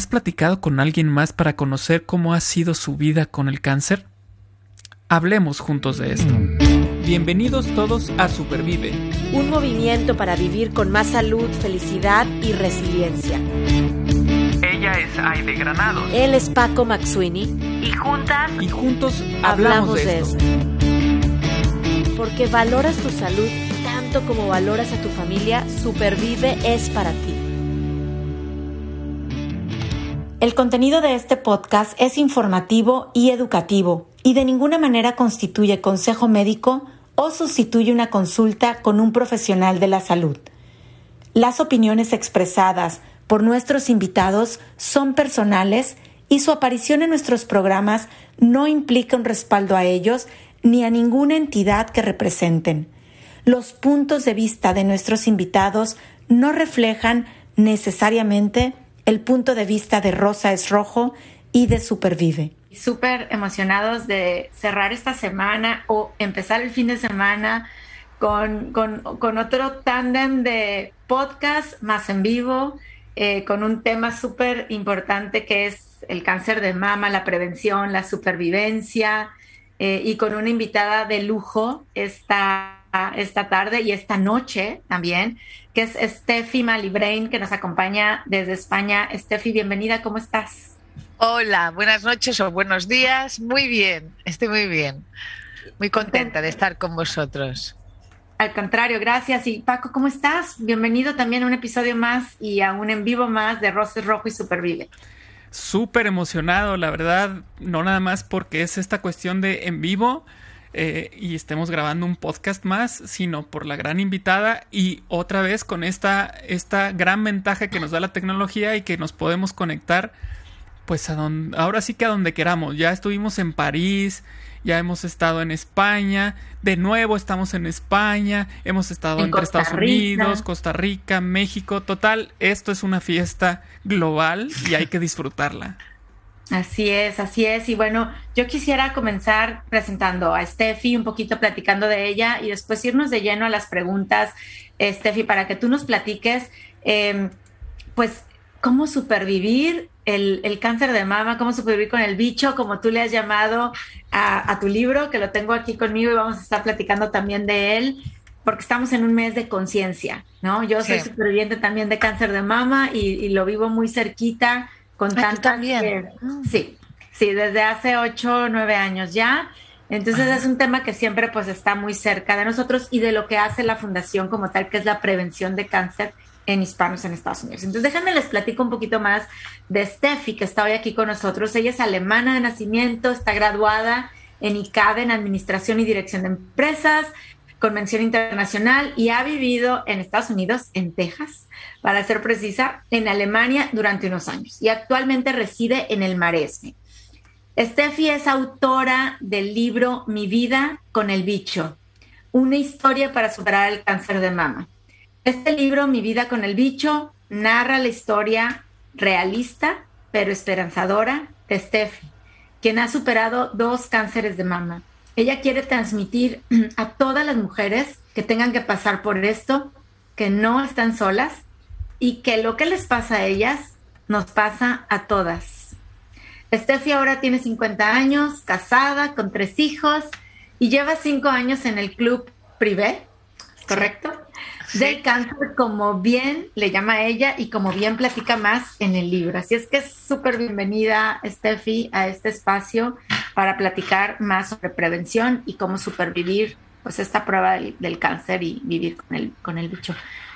¿Has platicado con alguien más para conocer cómo ha sido su vida con el cáncer? Hablemos juntos de esto. Bienvenidos todos a Supervive, un movimiento para vivir con más salud, felicidad y resiliencia. Ella es Aide Granados. Él es Paco Maxuini. Y juntos hablamos de esto. Porque valoras tu salud tanto como valoras a tu familia, Supervive es para ti. El contenido de este podcast es informativo y educativo y de ninguna manera constituye consejo médico o sustituye una consulta con un profesional de la salud. Las opiniones expresadas por nuestros invitados son personales y su aparición en nuestros programas no implica un respaldo a ellos ni a ninguna entidad que representen. Los puntos de vista de nuestros invitados no reflejan necesariamente el punto de vista de Rosa es Rojo y de Supervive. Súper emocionados de cerrar esta semana o empezar el fin de semana con otro tándem de podcast más en vivo, con un tema súper importante que es el cáncer de mama, la prevención, la supervivencia, y con una invitada de lujo esta tarde y esta noche también, que es Steffi Malibrain, que nos acompaña desde España. Steffi, bienvenida, ¿cómo estás? Hola, buenas noches o buenos días. Muy bien, estoy muy bien. Muy contenta de estar con vosotros. Al contrario, gracias. Y Paco, ¿cómo estás? Bienvenido también a un episodio más y a un en vivo más de Rosa es Rojo y Supervive. Súper emocionado, la verdad, no nada más porque es esta cuestión de en vivo y estemos grabando un podcast más, sino por la gran invitada y otra vez con esta gran ventaja que nos da la tecnología y que nos podemos conectar pues ahora sí que a donde queramos. Ya estuvimos en París, ya hemos estado en España, de nuevo estamos en España, hemos estado entre Estados Unidos, Costa Rica, México. Total, esto es una fiesta global y hay que disfrutarla. Así es. Y bueno, yo quisiera comenzar presentando a Steffi, un poquito platicando de ella y después irnos de lleno a las preguntas, Steffi, para que tú nos platiques, pues, cómo supervivir el cáncer de mama, cómo supervivir con el bicho, como tú le has llamado a tu libro, que lo tengo aquí conmigo y vamos a estar platicando también de él, porque estamos en un mes de conciencia, ¿no? Yo soy superviviente también de cáncer de mama y lo vivo muy cerquita con tantas... también. Sí, desde hace 8 o 9 años ya. Entonces es un tema que siempre pues está muy cerca de nosotros y de lo que hace la fundación como tal, que es la prevención de cáncer en hispanos en Estados Unidos. Entonces déjenme les platico un poquito más de Steffi, que está hoy aquí con nosotros. Ella es alemana de nacimiento, está graduada en ICADE, en Administración y Dirección de Empresas, con mención internacional, y ha vivido en Estados Unidos, en Texas, para ser precisa, en Alemania durante unos años, y actualmente reside en el Maresme. Steffi es autora del libro Mi vida con el bicho, una historia para superar el cáncer de mama. Este libro, Mi vida con el bicho, narra la historia realista, pero esperanzadora, de Steffi, quien ha superado 2 cánceres de mama. Ella quiere transmitir a todas las mujeres que tengan que pasar por esto, que no están solas y que lo que les pasa a ellas nos pasa a todas. Steffi ahora tiene 50 años, casada, con 3 hijos y lleva 5 años en el Club Privé, ¿correcto? Sí. Del cáncer, como bien le llama a ella y como bien platica más en el libro. Así es que es súper bienvenida, Steffi, a este espacio para platicar más sobre prevención y cómo supervivir pues esta prueba del cáncer y vivir con el bicho.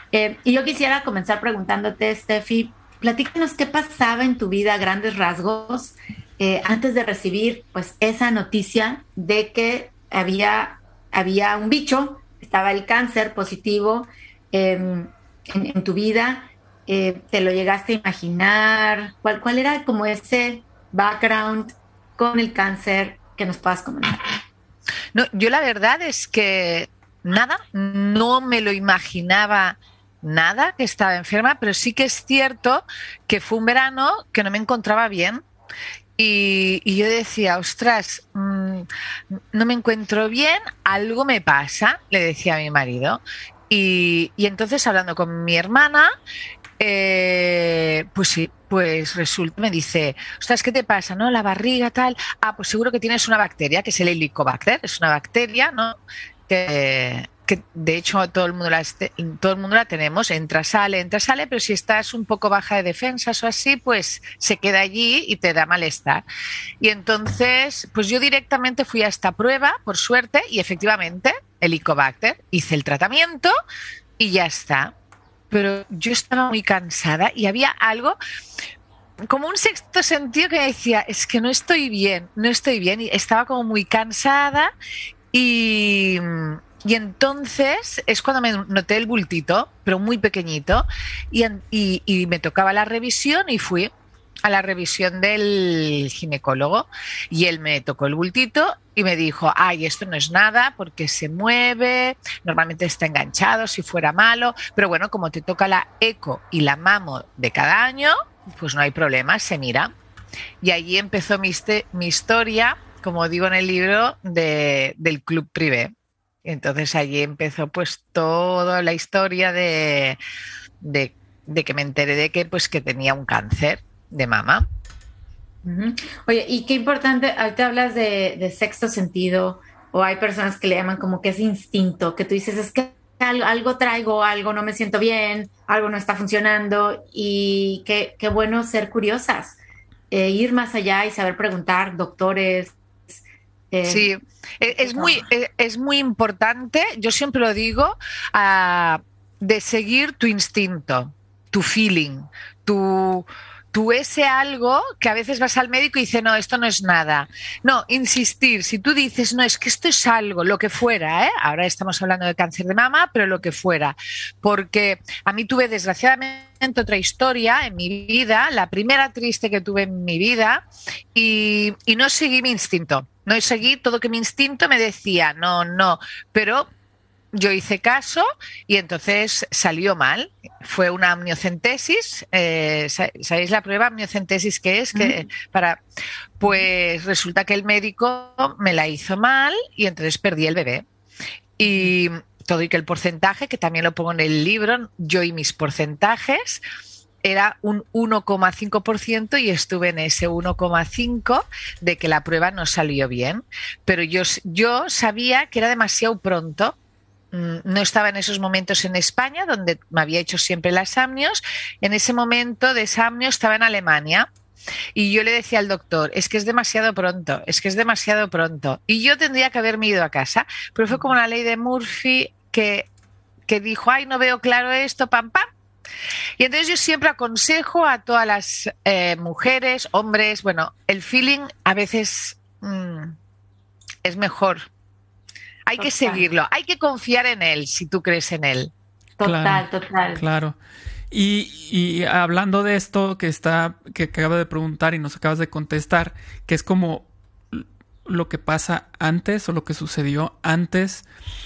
Y yo quisiera comenzar preguntándote, Steffi, platícanos qué pasaba en tu vida a grandes rasgos antes de recibir pues esa noticia de que había un bicho, estaba el cáncer positivo en tu vida. ¿Te lo llegaste a imaginar? ¿Cuál era como ese background con el cáncer que nos puedas comentar? No, yo la verdad es que nada, no me lo imaginaba nada, que estaba enferma, pero sí que es cierto que fue un verano que no me encontraba bien. Y yo decía, ostras, no me encuentro bien, algo me pasa, le decía a mi marido. Y entonces, hablando con mi hermana, Pues sí, pues resulta, me dice, ostras, ¿qué te pasa, no? La barriga, tal. Ah, pues seguro que tienes una bacteria, que es el Helicobacter. Es una bacteria, ¿no? Que de hecho todo el mundo la tenemos, entra, sale, pero si estás un poco baja de defensas o así, pues se queda allí y te da malestar. Y entonces, pues yo directamente fui a esta prueba, por suerte, y efectivamente, Helicobacter, hice el tratamiento y ya está. Pero yo estaba muy cansada y había algo como un sexto sentido que me decía, es que no estoy bien, y estaba como muy cansada y, y entonces es cuando me noté el bultito, pero muy pequeñito, y me tocaba la revisión y fui a la revisión del ginecólogo y él me tocó el bultito y me dijo, ay, esto no es nada porque se mueve, normalmente está enganchado si fuera malo, pero bueno, como te toca la eco y la mamo de cada año, pues no hay problema, se mira. Y allí empezó mi historia, como digo en el libro, del Club Privé. Entonces allí empezó pues toda la historia de que me enteré de que, pues, que tenía un cáncer de mama. Oye, y qué importante, ahorita hablas de sexto sentido, o hay personas que le llaman como que es instinto, que tú dices, es que algo traigo, algo no me siento bien, algo no está funcionando, y qué bueno ser curiosas, ir más allá y saber preguntar, doctores. Sí, es muy importante, yo siempre lo digo, de seguir tu instinto, tu feeling, tu ese algo que a veces vas al médico y dice, no, esto no es nada. No, insistir. Si tú dices, no, es que esto es algo, lo que fuera, ¿eh? Ahora estamos hablando de cáncer de mama, pero lo que fuera. Porque a mí tuve, desgraciadamente, otra historia en mi vida, la primera triste que tuve en mi vida, y no seguí mi instinto. No seguí todo que mi instinto me decía, no, pero yo hice caso y entonces salió mal. Fue una amniocentesis. ¿Sabéis la prueba amniocentesis qué es? Pues resulta que el médico me la hizo mal y entonces perdí el bebé. Y todo y que el porcentaje, que también lo pongo en el libro, yo y mis porcentajes, era un 1,5% y estuve en ese 1,5% de que la prueba no salió bien. Pero yo sabía que era demasiado pronto. No estaba en esos momentos en España, donde me había hecho siempre las amnios. En ese momento de esa amnio estaba en Alemania. Y yo le decía al doctor, es que es demasiado pronto. Y yo tendría que haberme ido a casa. Pero fue como la ley de Murphy que dijo, ay, no veo claro esto, pam, pam. Y entonces yo siempre aconsejo a todas las mujeres, hombres, bueno, el feeling a veces es mejor. Hay que seguirlo, hay que confiar en él si tú crees en él. Total. Claro. Y hablando de esto que acabo de preguntar y nos acabas de contestar, que es como lo que pasa antes o lo que sucedió antes,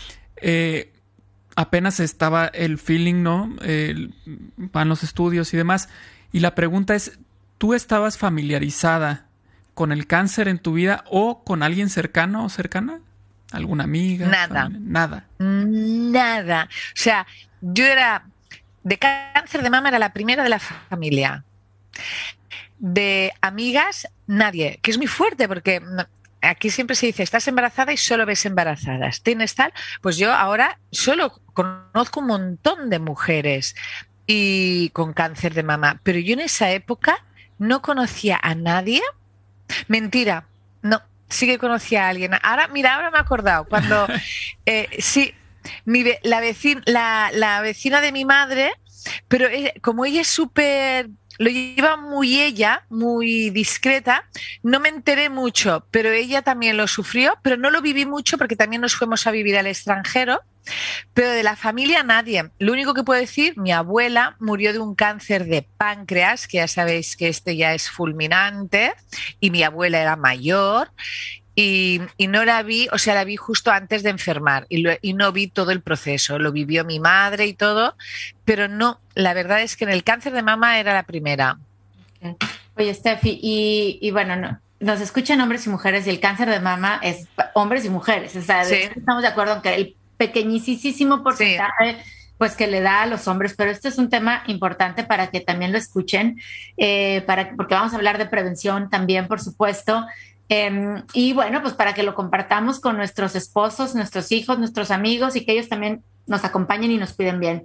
apenas estaba el feeling, ¿no? Van los estudios y demás. Y la pregunta es, ¿tú estabas familiarizada con el cáncer en tu vida o con alguien cercano o cercana? ¿Alguna amiga? Nada. Familia? Nada. O sea, yo era de cáncer de mama, era la primera de la familia. De amigas, nadie. Que es muy fuerte porque aquí siempre se dice, estás embarazada y solo ves embarazadas. ¿Tienes tal? Pues yo ahora solo conozco un montón de mujeres y con cáncer de mama. Pero yo en esa época no conocía a nadie. Mentira, no. Sí que conocía a alguien. Ahora me he acordado. Cuando sí, la vecina de mi madre, pero como ella es súper, lo lleva muy discreta, no me enteré mucho, pero ella también lo sufrió, pero no lo viví mucho porque también nos fuimos a vivir al extranjero. Pero de la familia nadie. Lo único que puedo decir, mi abuela murió de un cáncer de páncreas, que ya sabéis que este ya es fulminante, y mi abuela era mayor y no la vi, o sea, la vi justo antes de enfermar y no vi todo el proceso. Lo vivió mi madre y todo, pero no, la verdad es que en el cáncer de mama era la primera. Oye, Steffi, y bueno, no, nos escuchan hombres y mujeres y el cáncer de mama es hombres y mujeres. O sea, Sí. Estamos de acuerdo en que el pequeñísimo porcentaje pues que le da a los hombres, pero este es un tema importante para que también lo escuchen, porque vamos a hablar de prevención también, por supuesto. Y bueno, pues para que lo compartamos con nuestros esposos, nuestros hijos, nuestros amigos y que ellos también nos acompañen y nos cuiden bien.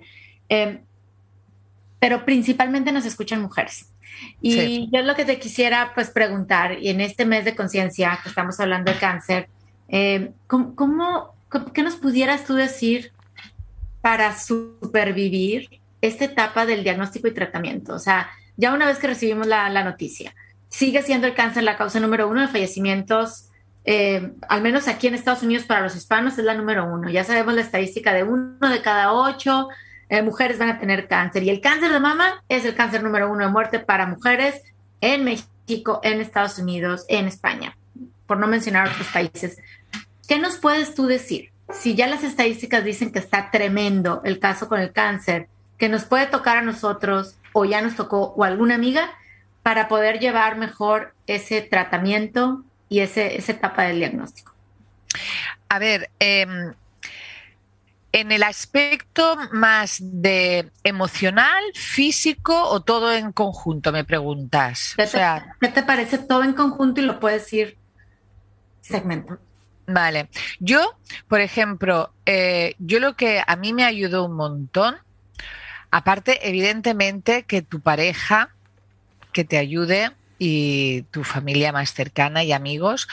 Pero principalmente nos escuchan mujeres. Y sí, yo lo que te quisiera pues preguntar, y en este mes de conciencia que estamos hablando de cáncer, ¿qué nos pudieras tú decir para supervivir esta etapa del diagnóstico y tratamiento? O sea, ya una vez que recibimos la noticia, sigue siendo el cáncer la causa número 1 de fallecimientos, al menos aquí en Estados Unidos para los hispanos es la número 1. Ya sabemos la estadística de 1 de cada 8 mujeres van a tener cáncer. Y el cáncer de mama es el cáncer número 1 de muerte para mujeres en México, en Estados Unidos, en España, por no mencionar otros países. ¿Qué nos puedes tú decir? Si ya las estadísticas dicen que está tremendo el caso con el cáncer, que nos puede tocar a nosotros o ya nos tocó o alguna amiga para poder llevar mejor ese tratamiento y esa etapa del diagnóstico. A ver, en el aspecto más de emocional, físico o todo en conjunto, me preguntas. ¿Qué te parece todo en conjunto y lo puedes ir segmentando? Vale. Yo, por ejemplo, yo lo que a mí me ayudó un montón, aparte, evidentemente, que tu pareja que te ayude y tu familia más cercana y amigos,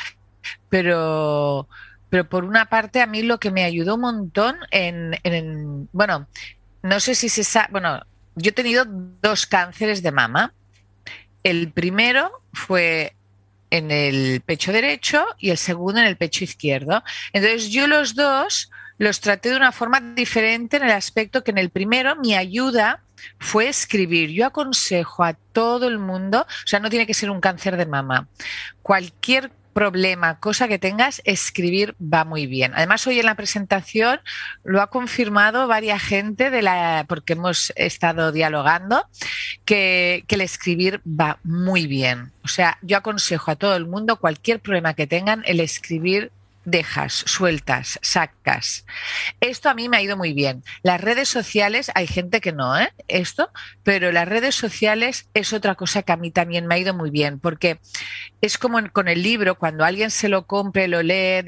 pero por una parte a mí lo que me ayudó un montón bueno, no sé si se sabe, bueno, yo he tenido 2 cánceres de mama. El primero fue en el pecho derecho y el segundo en el pecho izquierdo. Entonces yo los 2 los traté de una forma diferente en el aspecto que en el primero mi ayuda fue escribir. Yo aconsejo a todo el mundo, o sea, no tiene que ser un cáncer de mama, cualquier problema, cosa que tengas, escribir va muy bien. Además, hoy en la presentación lo ha confirmado varias gente porque hemos estado dialogando, que el escribir va muy bien. O sea, yo aconsejo a todo el mundo, cualquier problema que tengan, el escribir dejas, sueltas, sacas. Esto a mí me ha ido muy bien. Las redes sociales, hay gente que no, pero las redes sociales es otra cosa que a mí también me ha ido muy bien, porque es como con el libro, cuando alguien se lo compre, lo lee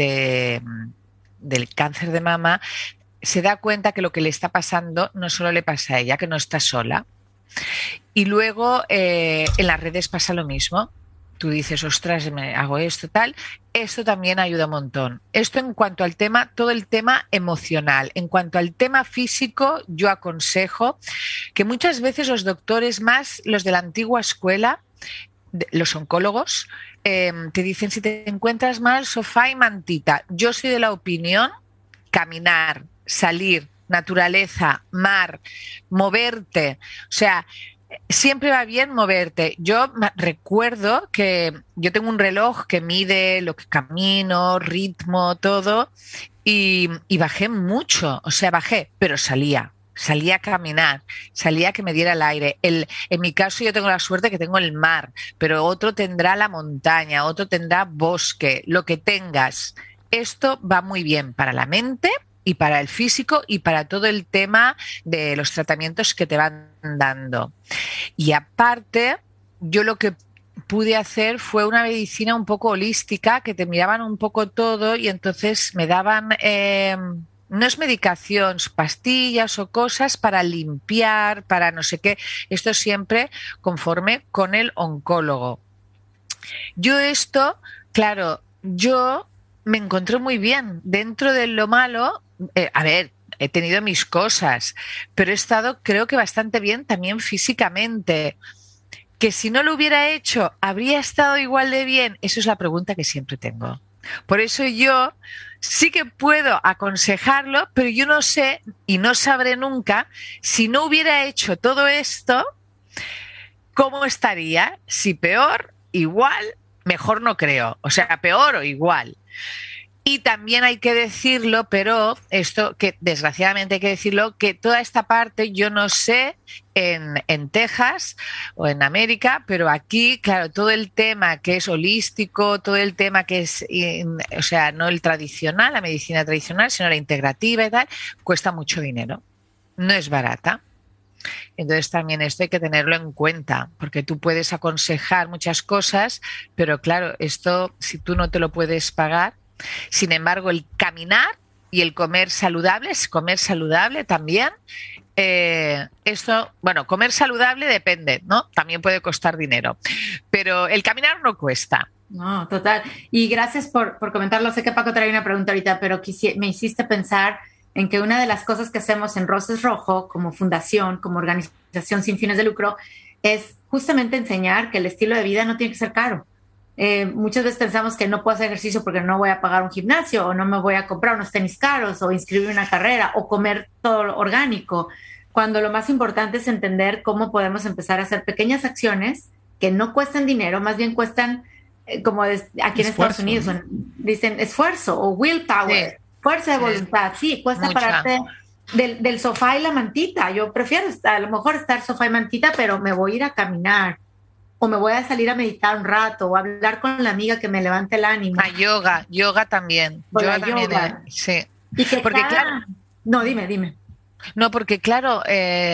del cáncer de mama, se da cuenta que lo que le está pasando no solo le pasa a ella, que no está sola. Y luego en las redes pasa lo mismo. Tú dices, ostras, me hago esto, tal. Esto también ayuda un montón. Esto en cuanto al tema, todo el tema emocional. En cuanto al tema físico, yo aconsejo que muchas veces los doctores, más los de la antigua escuela, los oncólogos, te dicen si te encuentras mal, sofá y mantita. Yo soy de la opinión, caminar, salir, naturaleza, mar, moverte. O sea, siempre va bien moverte. Yo recuerdo que yo tengo un reloj que mide lo que camino, ritmo, todo, y bajé mucho, o sea, bajé, pero salía a caminar, salía a que me diera el aire. En mi caso yo tengo la suerte que tengo el mar, pero otro tendrá la montaña, otro tendrá bosque, lo que tengas. Esto va muy bien para la mente y para el físico y para todo el tema de los tratamientos que te van dando. Y aparte, yo lo que pude hacer fue una medicina un poco holística, que te miraban un poco todo y entonces me daban, no es medicación, pastillas o cosas para limpiar, para no sé qué. Esto siempre conforme con el oncólogo. Yo esto, claro, yo me encontré muy bien. Dentro de lo malo, a ver, he tenido mis cosas, pero he estado, creo que bastante bien también físicamente. Que si no lo hubiera hecho, ¿habría estado igual de bien? Eso es la pregunta que siempre tengo. Por eso yo sí que puedo aconsejarlo, pero yo no sé y no sabré nunca si no hubiera hecho todo esto, ¿cómo estaría? Si peor, igual, mejor no creo. O sea, peor o igual. Y también hay que decirlo, pero esto que desgraciadamente hay que decirlo, que toda esta parte yo no sé en Texas o en América, pero aquí, claro, todo el tema que es holístico, todo el tema que es, o sea, no el tradicional, la medicina tradicional, sino la integrativa y tal, cuesta mucho dinero. no es barata. Entonces también esto hay que tenerlo en cuenta, porque tú puedes aconsejar muchas cosas, pero claro, esto si tú no te lo puedes pagar, sin embargo el caminar y el comer saludable también, comer saludable depende, ¿no? También puede costar dinero, pero el caminar no cuesta. No, total. Y gracias por comentarlo. Sé que Paco trae una pregunta ahorita, pero me hiciste pensar en que una de las cosas que hacemos en Roses Rojo, como fundación, como organización sin fines de lucro, es justamente enseñar que el estilo de vida no tiene que ser caro. Muchas veces pensamos que no puedo hacer ejercicio porque no voy a pagar un gimnasio, o no me voy a comprar unos tenis caros, o inscribirme en una carrera, o comer todo lo orgánico, cuando lo más importante es entender cómo podemos empezar a hacer pequeñas acciones que no cuestan dinero, más bien cuestan, como aquí en Estados Unidos, ¿no? Dicen esfuerzo o willpower. Sí. Fuerza de voluntad, sí, cuesta pararte del sofá y la mantita. Yo prefiero a lo mejor estar sofá y mantita, pero me voy a ir a caminar, o me voy a salir a meditar un rato, o a hablar con la amiga que me levante el ánimo. A yoga también. Yoga. Sí. Y que porque claro. No, dime. No, porque claro,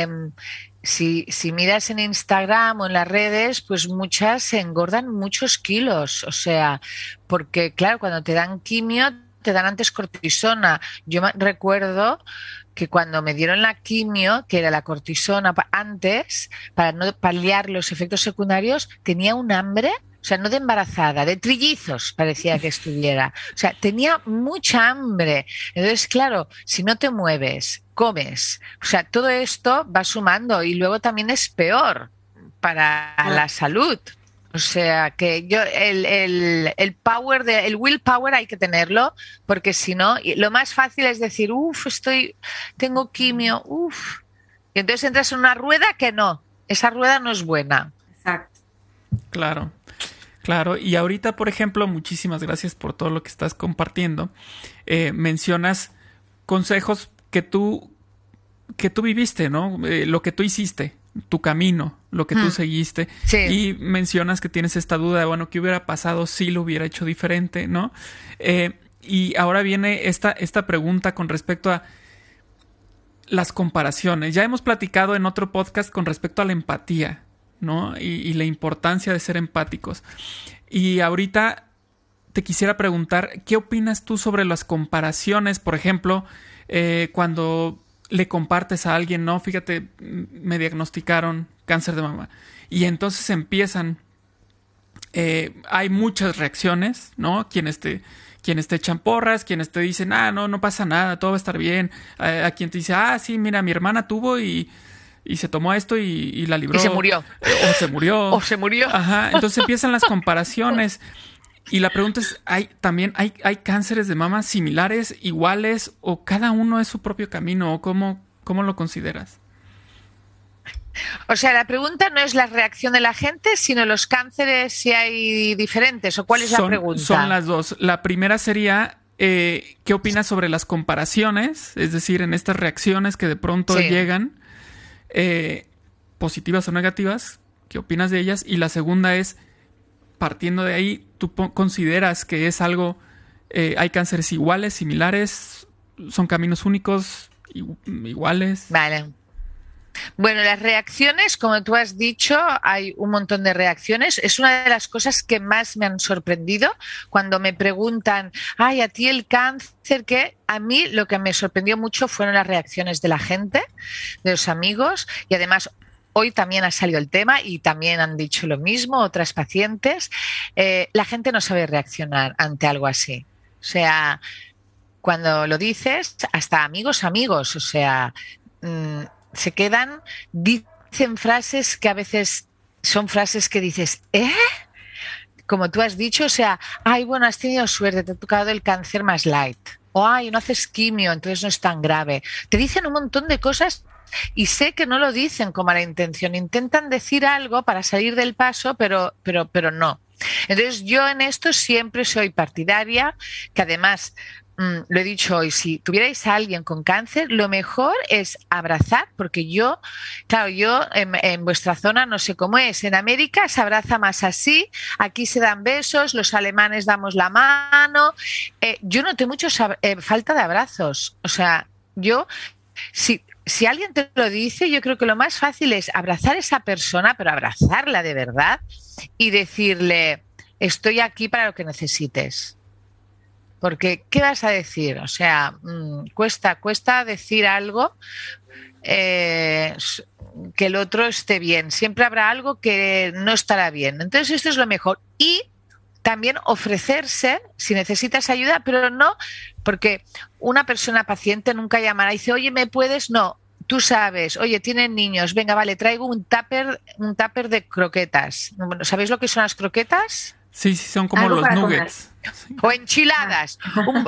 si miras en Instagram o en las redes, pues muchas se engordan muchos kilos. O sea, porque claro, cuando te dan quimio, te dan antes cortisona. Yo recuerdo que cuando me dieron la quimio, que era la cortisona antes, para no paliar los efectos secundarios, tenía un hambre, o sea, no de embarazada, de trillizos parecía que estuviera. O sea, tenía mucha hambre. Entonces, claro, si no te mueves, comes, o sea, todo esto va sumando y luego también es peor para la salud. O sea, que yo el willpower hay que tenerlo, porque si no, lo más fácil es decir, tengo quimio, y entonces entras en una rueda que no, esa rueda no es buena. Exacto. Claro, y ahorita, por ejemplo, muchísimas gracias por todo lo que estás compartiendo. Mencionas consejos que tú viviste, ¿no? Lo que tú hiciste, tu camino, lo que tú seguiste. Sí. Y mencionas que tienes esta duda de, bueno, ¿qué hubiera pasado si lo hubiera hecho diferente, ¿no? Y ahora viene esta pregunta con respecto a las comparaciones. Ya hemos platicado en otro podcast con respecto a la empatía, ¿no? Y la importancia de ser empáticos. Y ahorita te quisiera preguntar, ¿qué opinas tú sobre las comparaciones? Por ejemplo, cuando le compartes a alguien, no, fíjate, me diagnosticaron cáncer de mama. Y entonces empiezan, hay muchas reacciones, ¿no? Quienes te echan porras, quienes te dicen, no pasa nada, todo va a estar bien. A quien te dice, sí, mira, mi hermana tuvo y se tomó esto y la libró. Y se murió. O se murió. Ajá, entonces empiezan las comparaciones. Y la pregunta es, ¿hay cánceres de mama similares, iguales, o cada uno es su propio camino? ¿O cómo lo consideras? O sea, la pregunta no es la reacción de la gente, sino los cánceres, si hay diferentes, ¿o cuál es la pregunta? Son las dos. La primera sería, ¿qué opinas sobre las comparaciones? Es decir, en estas reacciones que de pronto llegan, positivas o negativas, ¿qué opinas de ellas? Y la segunda es, partiendo de ahí, ¿tú consideras que es algo, hay cánceres iguales, similares, son caminos únicos, iguales? Vale. Bueno, las reacciones, como tú has dicho, hay un montón de reacciones. Es una de las cosas que más me han sorprendido cuando me preguntan, a ti el cáncer, ¿qué? A mí lo que me sorprendió mucho fueron las reacciones de la gente, de los amigos, y además hoy también ha salido el tema y también han dicho lo mismo otras pacientes. La gente no sabe reaccionar ante algo así. O sea, cuando lo dices, hasta amigos, o sea, se quedan, dicen frases que a veces son frases que dices, como tú has dicho, o sea, bueno, has tenido suerte, te ha tocado el cáncer más light. O, no haces quimio, entonces no es tan grave. Te dicen un montón de cosas y sé que no lo dicen con mala intención. Intentan decir algo para salir del paso, pero no. Entonces yo en esto siempre soy partidaria, que además, lo he dicho hoy, si tuvierais a alguien con cáncer, lo mejor es abrazar, porque yo en vuestra zona no sé cómo es, en América se abraza más así, aquí se dan besos, los alemanes damos la mano, yo noté mucho falta de abrazos, o sea, yo si alguien te lo dice, yo creo que lo más fácil es abrazar a esa persona, pero abrazarla de verdad y decirle, estoy aquí para lo que necesites. Porque, ¿qué vas a decir? O sea, cuesta decir algo que el otro esté bien. Siempre habrá algo que no estará bien. Entonces, esto es lo mejor. Y también ofrecerse si necesitas ayuda, pero no, porque una persona paciente nunca llamará y dice, oye, ¿me puedes? No, tú sabes, oye, tienen niños, venga, vale, traigo un tupper de croquetas. ¿Sabéis lo que son las croquetas? Sí, son como los nuggets. O enchiladas,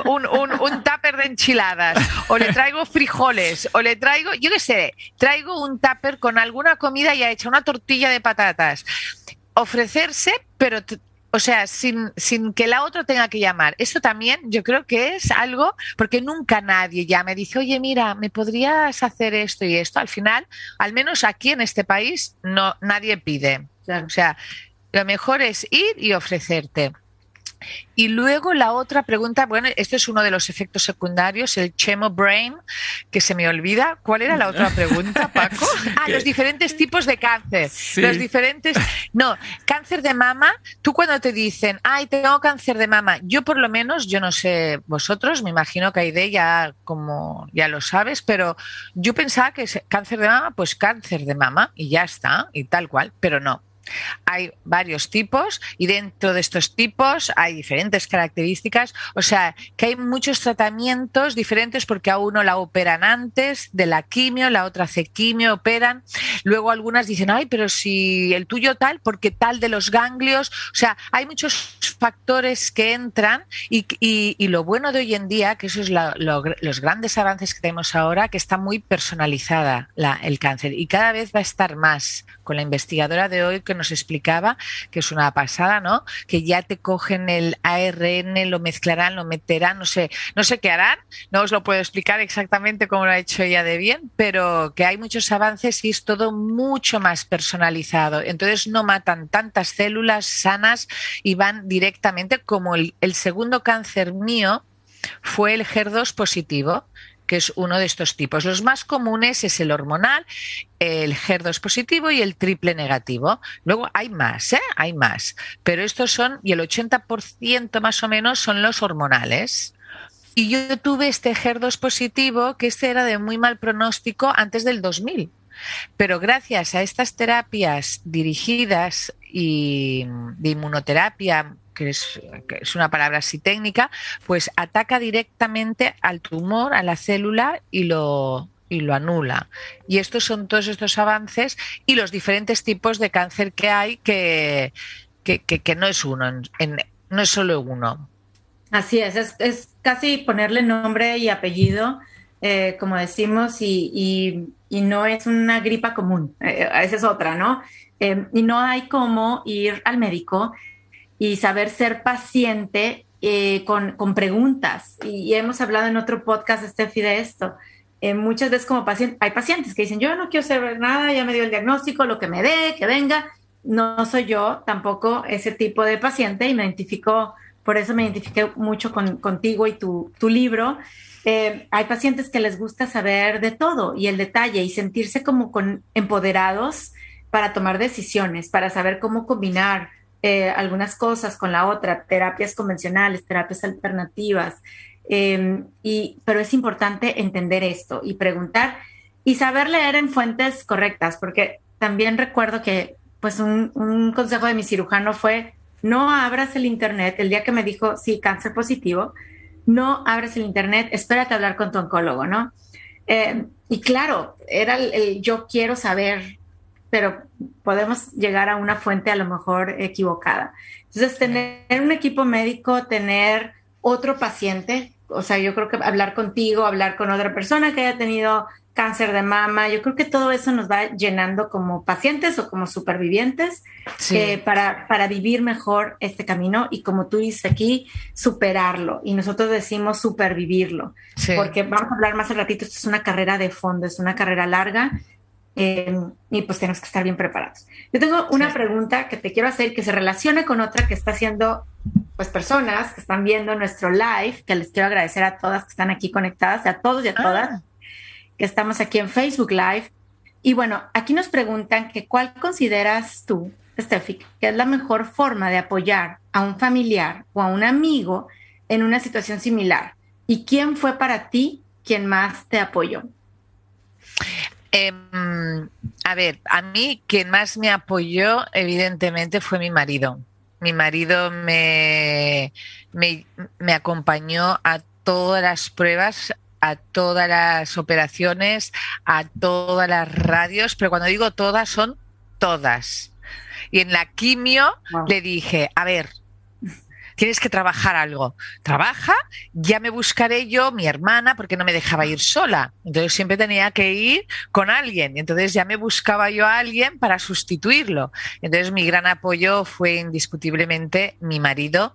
un tupper de enchiladas, o le traigo frijoles, o le traigo, yo qué sé, traigo un tupper con alguna comida ya hecha, una tortilla de patatas. Ofrecerse, pero o sea, sin que la otra tenga que llamar. Eso también yo creo que es algo, porque nunca nadie llama y dice, oye, mira, ¿me podrías hacer esto y esto? Al final, al menos aquí en este país, no, nadie pide. Claro. O sea, lo mejor es ir y ofrecerte. Y luego la otra pregunta, bueno, este es uno de los efectos secundarios, el chemo brain, que se me olvida. ¿Cuál era la otra pregunta, Paco? Los diferentes tipos de cáncer. Sí. Los diferentes... No, cáncer de mama, tú cuando te dicen, ay, tengo cáncer de mama, yo por lo menos, yo no sé vosotros, me imagino que Aide ya lo sabes, pero yo pensaba que cáncer de mama, pues cáncer de mama y ya está, y tal cual, pero no. Hay varios tipos y dentro de estos tipos hay diferentes características, o sea que hay muchos tratamientos diferentes porque a uno la operan antes de la quimio, la otra hace quimio, operan, luego algunas dicen, ay, pero si el tuyo tal, porque tal de los ganglios, o sea, hay muchos factores que entran y lo bueno de hoy en día, que eso es los grandes avances que tenemos ahora, que está muy personalizada el cáncer y cada vez va a estar más, con la investigadora de hoy que nos explicaba, que es una pasada, ¿no? Que ya te cogen el ARN, lo mezclarán, lo meterán, no sé qué harán, no os lo puedo explicar exactamente cómo lo ha hecho ella de bien, pero que hay muchos avances y es todo mucho más personalizado. Entonces no matan tantas células sanas y van directamente, como el segundo cáncer mío fue el HER2 positivo, que es uno de estos tipos. Los más comunes es el hormonal, el HER2 positivo y el triple negativo. Luego hay más, hay más, pero estos son, y el 80% más o menos son los hormonales. Y yo tuve este HER2 positivo, que este era de muy mal pronóstico antes del 2000. Pero gracias a estas terapias dirigidas y de inmunoterapia, que es una palabra así técnica, pues ataca directamente al tumor, a la célula y lo anula. Y estos son todos estos avances y los diferentes tipos de cáncer que hay, que no es uno, no es solo uno. Así es casi ponerle nombre y apellido, como decimos, y no es una gripa común, esa es otra, ¿no? Y no hay cómo ir al médico y saber ser paciente con preguntas. Y hemos hablado en otro podcast, Steffi, de esto. Muchas veces como paciente, hay pacientes que dicen, yo no quiero saber nada, ya me dio el diagnóstico, lo que me dé, que venga. No soy yo tampoco ese tipo de paciente y por eso me identifiqué mucho contigo y tu libro. Hay pacientes que les gusta saber de todo y el detalle y sentirse como empoderados para tomar decisiones, para saber cómo combinar algunas cosas con la otra, terapias convencionales, terapias alternativas, pero es importante entender esto y preguntar y saber leer en fuentes correctas, porque también recuerdo que pues un consejo de mi cirujano fue, no abras el internet, el día que me dijo, sí, cáncer positivo, no abras el internet, espérate a hablar con tu oncólogo, ¿no? Y claro, era el yo quiero saber, pero podemos llegar a una fuente a lo mejor equivocada. Entonces, tener un equipo médico, tener otro paciente, o sea, yo creo que hablar contigo, hablar con otra persona que haya tenido cáncer de mama, yo creo que todo eso nos va llenando como pacientes o como supervivientes, sí, para vivir mejor este camino y, como tú dices aquí, superarlo. Y nosotros decimos supervivirlo, sí, porque vamos a hablar más al ratito, esto es una carrera de fondo, es una carrera larga, y pues tenemos que estar bien preparados. Yo tengo una pregunta que te quiero hacer que se relaciona con otra que está haciendo pues personas que están viendo nuestro live, que les quiero agradecer a todas que están aquí conectadas, a todos y a todas. que estamos aquí en Facebook Live. Y bueno, aquí nos preguntan que cuál consideras tú, Steffi, que es la mejor forma de apoyar a un familiar o a un amigo en una situación similar. ¿Y quién fue para ti quien más te apoyó? A ver, a mí quien más me apoyó evidentemente fue mi marido. Mi marido me acompañó a todas las pruebas, a todas las operaciones, a todas las radios, pero cuando digo todas, son todas. Y en la quimio le dije, a ver, tienes que trabajar algo. Trabaja, ya me buscaré yo, mi hermana, porque no me dejaba ir sola. Entonces siempre tenía que ir con alguien. Entonces ya me buscaba yo a alguien para sustituirlo. Entonces mi gran apoyo fue indiscutiblemente mi marido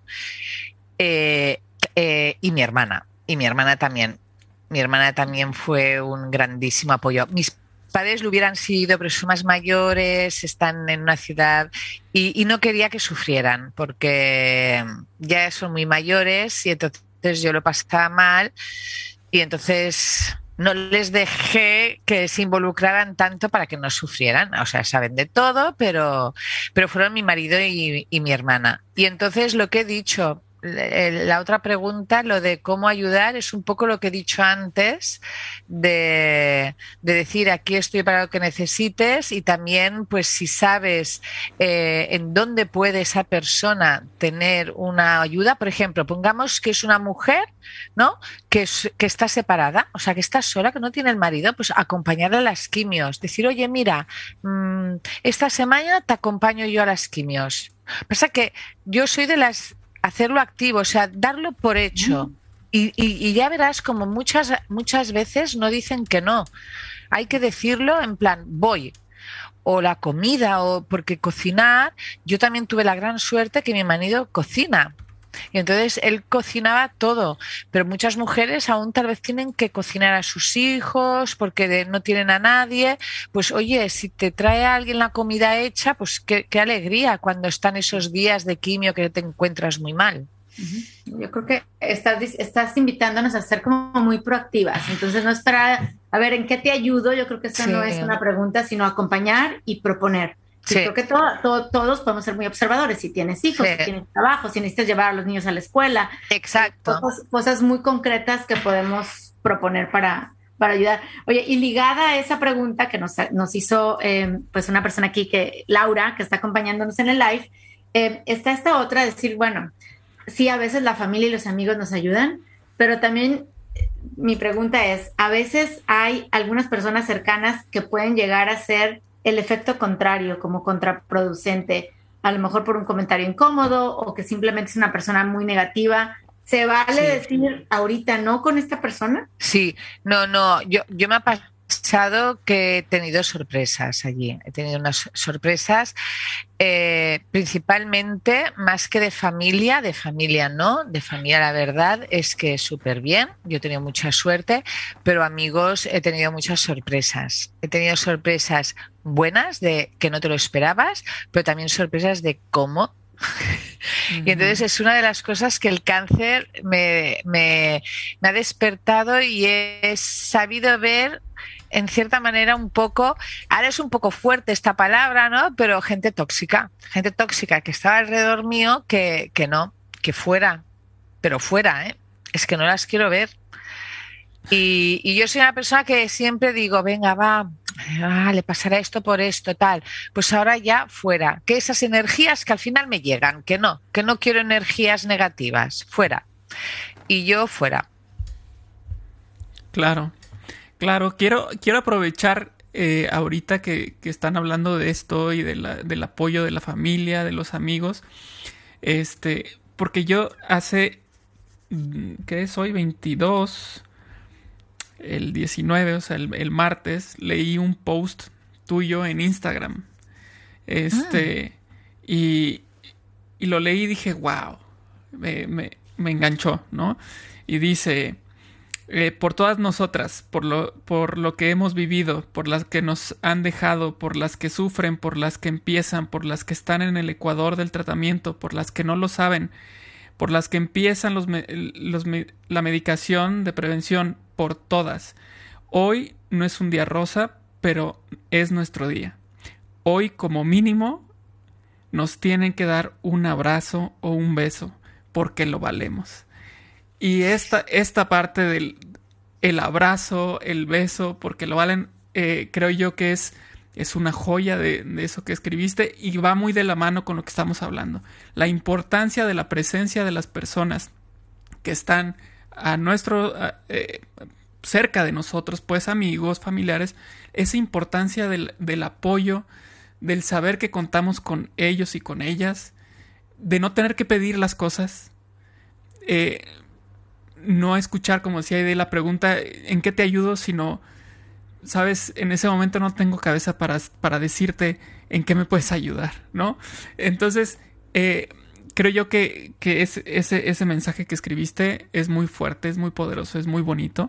y mi hermana. Y mi hermana también. Mi hermana también fue un grandísimo apoyo. Mis padres lo hubieran sido, pero son más mayores, están en una ciudad y no quería que sufrieran porque ya son muy mayores y entonces yo lo pasaba mal y entonces no les dejé que se involucraran tanto para que no sufrieran. O sea, saben de todo, pero fueron mi marido y mi hermana. Y entonces lo que he dicho, la otra pregunta, lo de cómo ayudar, es un poco lo que he dicho antes, de decir aquí estoy para lo que necesites y también pues si sabes en dónde puede esa persona tener una ayuda. Por ejemplo, pongamos que es una mujer, ¿no? que está separada, o sea que está sola, que no tiene el marido, pues acompañarla a las quimios, decir, oye mira, esta semana te acompaño yo a las quimios. Pasa que yo soy de las hacerlo activo, o sea, darlo por hecho. Y ya verás como muchas veces no dicen que no. Hay que decirlo en plan, voy. O la comida, o porque cocinar, yo también tuve la gran suerte que mi marido cocina. Y entonces él cocinaba todo, pero muchas mujeres aún tal vez tienen que cocinar a sus hijos porque no tienen a nadie. Pues oye, si te trae a alguien la comida hecha, pues qué alegría cuando están esos días de quimio que te encuentras muy mal. Yo creo que estás invitándonos a ser como muy proactivas, entonces no esperar a ver en qué te ayudo. Yo creo que eso no es una pregunta, sino acompañar y proponer. Sí. Creo que todos podemos ser muy observadores. Si tienes hijos, si tienes trabajo, si necesitas llevar a los niños a la escuela. Exacto. Cosas muy concretas que podemos proponer para ayudar. Oye, y ligada a esa pregunta que nos hizo pues una persona aquí, Laura, que está acompañándonos en el live, está esta otra, decir, bueno, sí, a veces la familia y los amigos nos ayudan, pero también mi pregunta es, a veces hay algunas personas cercanas que pueden llegar a ser el efecto contrario, como contraproducente, a lo mejor por un comentario incómodo o que simplemente es una persona muy negativa. ¿Se vale decir ahorita no con esta persona? Sí, no, yo me ha pasado que he tenido sorpresas allí, he tenido unas sorpresas principalmente más que de familia no, de familia la verdad es que súper bien, yo he tenido mucha suerte, pero amigos he tenido muchas sorpresas, he tenido sorpresas buenas de que no te lo esperabas, pero también sorpresas de cómo. Y entonces es una de las cosas que el cáncer me ha despertado y he sabido ver en cierta manera un poco, ahora es un poco fuerte esta palabra, ¿no? Pero gente tóxica que estaba alrededor mío que no, que fuera, pero fuera, ¿eh? Es que no las quiero ver. Y yo soy una persona que siempre digo, venga, va, le pasará esto por esto, tal. Pues ahora ya fuera. Que esas energías que al final me llegan, que no quiero energías negativas, fuera. Y yo fuera. Claro. Quiero aprovechar ahorita que están hablando de esto y del apoyo de la familia, de los amigos, porque yo hace, ¿qué es hoy? 22... el 19, o sea, el martes, leí un post tuyo en Instagram. Y lo leí y dije, wow, me enganchó, ¿no? Y dice, por todas nosotras, por lo que hemos vivido, por las que nos han dejado, por las que sufren, por las que empiezan, por las que están en el ecuador del tratamiento, por las que no lo saben, por las que empiezan la medicación de prevención, por todas. Hoy no es un día rosa, pero es nuestro día. Hoy, como mínimo, nos tienen que dar un abrazo o un beso, porque lo valemos. Y esta parte del el abrazo, el beso, porque lo valen, creo yo que es una joya de eso que escribiste y va muy de la mano con lo que estamos hablando. La importancia de la presencia de las personas que están cerca de nosotros, pues amigos, familiares, esa importancia del apoyo, del saber que contamos con ellos y con ellas, de no tener que pedir las cosas, no escuchar, como decía de la pregunta, ¿en qué te ayudo? Sino, sabes, en ese momento no tengo cabeza para decirte en qué me puedes ayudar, ¿no? Entonces, creo yo que ese mensaje que escribiste es muy fuerte, es muy poderoso, es muy bonito.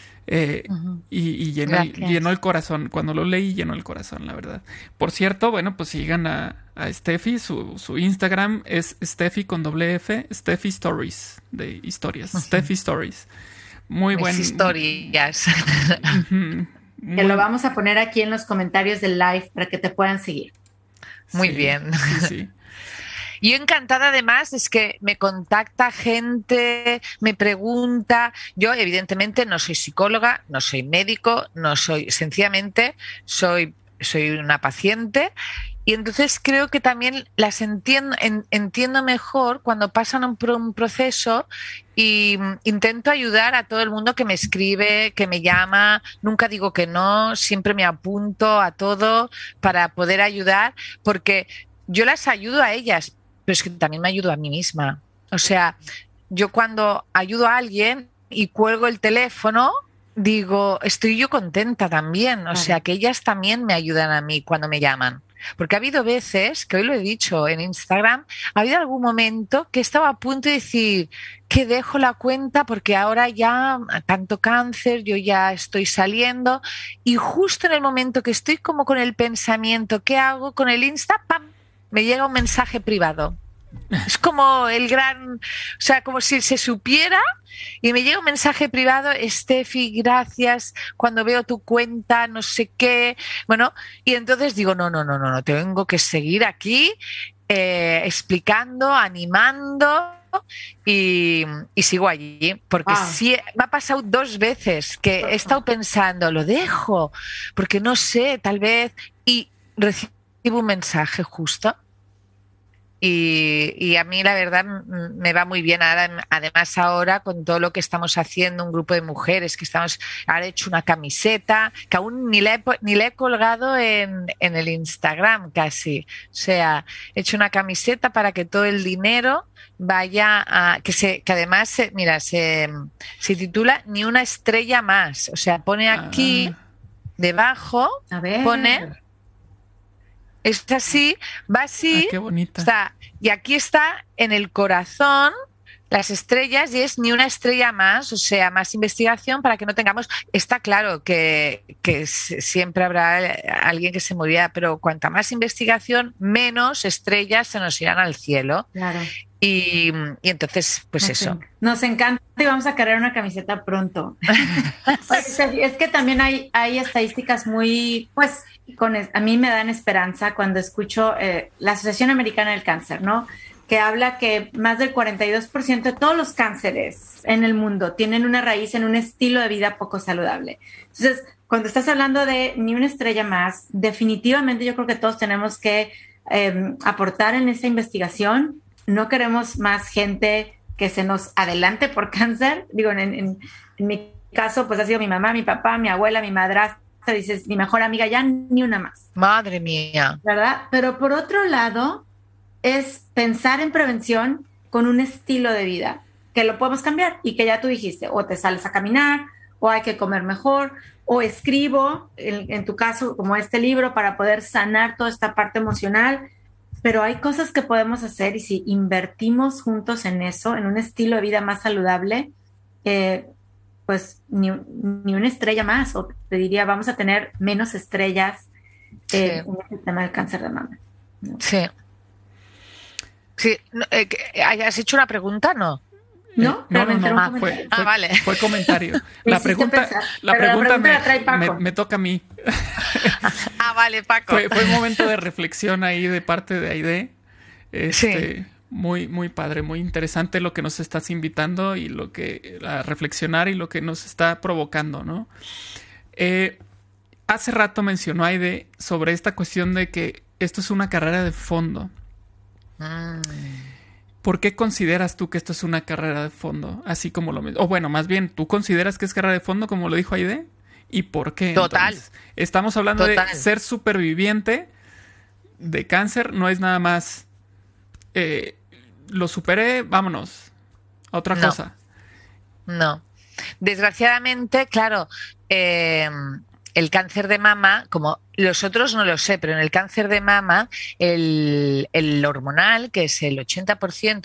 Y llenó el corazón. Cuando lo leí, llenó el corazón, la verdad. Por cierto, bueno, pues sigan a Steffi. Su Instagram es Steffi con doble F, Steffi Stories, de historias. Steffi Stories. Muy buen. Historias. Que lo vamos a poner aquí en los comentarios del live para que te puedan seguir. Muy bien. Sí. Yo encantada, además, es que me contacta gente, me pregunta. Yo, evidentemente, no soy psicóloga, no soy médico, sencillamente soy una paciente. Y entonces creo que también las entiendo mejor cuando pasan un proceso y intento ayudar a todo el mundo que me escribe, que me llama. Nunca digo que no, siempre me apunto a todo para poder ayudar, porque yo las ayudo a ellas, pero es que también me ayudo a mí misma. O sea, yo cuando ayudo a alguien y cuelgo el teléfono, digo, estoy yo contenta también. O sea, que ellas también me ayudan a mí cuando me llaman. Porque ha habido veces, que hoy lo he dicho en Instagram, ha habido algún momento que estaba a punto de decir que dejo la cuenta porque ahora ya tanto cáncer, yo ya estoy saliendo, y justo en el momento que estoy como con el pensamiento, ¿qué hago con el Insta? ¡Pam! Me llega un mensaje privado. Es como como si se supiera, y me llega un mensaje privado: Steffi, gracias, cuando veo tu cuenta, no sé qué. Bueno, y entonces digo, no, tengo que seguir aquí explicando, animando, y sigo allí, porque sí, me ha pasado 2 veces que he estado pensando, lo dejo, porque no sé, tal vez, y recibo un mensaje justo. Y a mí la verdad me va muy bien. Además ahora con todo lo que estamos haciendo, un grupo de mujeres que ahora he hecho una camiseta que aún ni la he colgado en el Instagram casi. O sea, he hecho una camiseta para que todo el dinero vaya que además se titula Ni una estrella más. O sea, pone aquí debajo, pone... Es así, va así. Qué bonita. Y aquí está en el corazón las estrellas, y es ni una estrella más, o sea, más investigación para que no tengamos. Está claro que siempre habrá alguien que se morirá, pero cuanta más investigación, menos estrellas se nos irán al cielo. Claro. Y entonces, pues eso. Nos encanta y vamos a crear una camiseta pronto. Es que también hay estadísticas muy, pues, a mí me dan esperanza cuando escucho la Asociación Americana del Cáncer, ¿no? Que habla que más del 42% de todos los cánceres en el mundo tienen una raíz en un estilo de vida poco saludable. Entonces, cuando estás hablando de ni una estrella más, definitivamente yo creo que todos tenemos que aportar en esa investigación. No queremos más gente que se nos adelante por cáncer. Digo, en mi caso, pues ha sido mi mamá, mi papá, mi abuela, mi madrastra, dices, mi mejor amiga, ya ni una más. Madre mía. ¿Verdad? Pero por otro lado, es pensar en prevención con un estilo de vida que lo podemos cambiar y que ya tú dijiste, o te sales a caminar, o hay que comer mejor, o escribo, en tu caso, como este libro, para poder sanar toda esta parte emocional. Pero hay cosas que podemos hacer, y si invertimos juntos en eso, en un estilo de vida más saludable, pues ni una estrella más, o te diría, vamos a tener menos estrellas en el tema del cáncer de mama, ¿no? Sí. ¿Has hecho una pregunta? No. ¿No? No, vale. Fue comentario. Me La hiciste pregunta, pensar, la pero pregunta la trae Paco. me toca a mí. Vale, Paco. Fue un momento de reflexión ahí de parte de Aide. Sí. Muy, muy padre, muy interesante lo que nos estás invitando y lo que a reflexionar y lo que nos está provocando, ¿no? Hace rato mencionó Aide sobre esta cuestión de que esto es una carrera de fondo. ¿Por qué consideras tú que esto es una carrera de fondo? Así como o bueno, más bien, ¿tú consideras que es carrera de fondo como lo dijo Aide? ¿Y por qué? Total. Entonces, estamos hablando de ser superviviente de cáncer, no es nada más lo superé, vámonos a otra cosa. No. Desgraciadamente, claro, el cáncer de mama, como los otros no lo sé, pero en el cáncer de mama, el hormonal, que es el 80%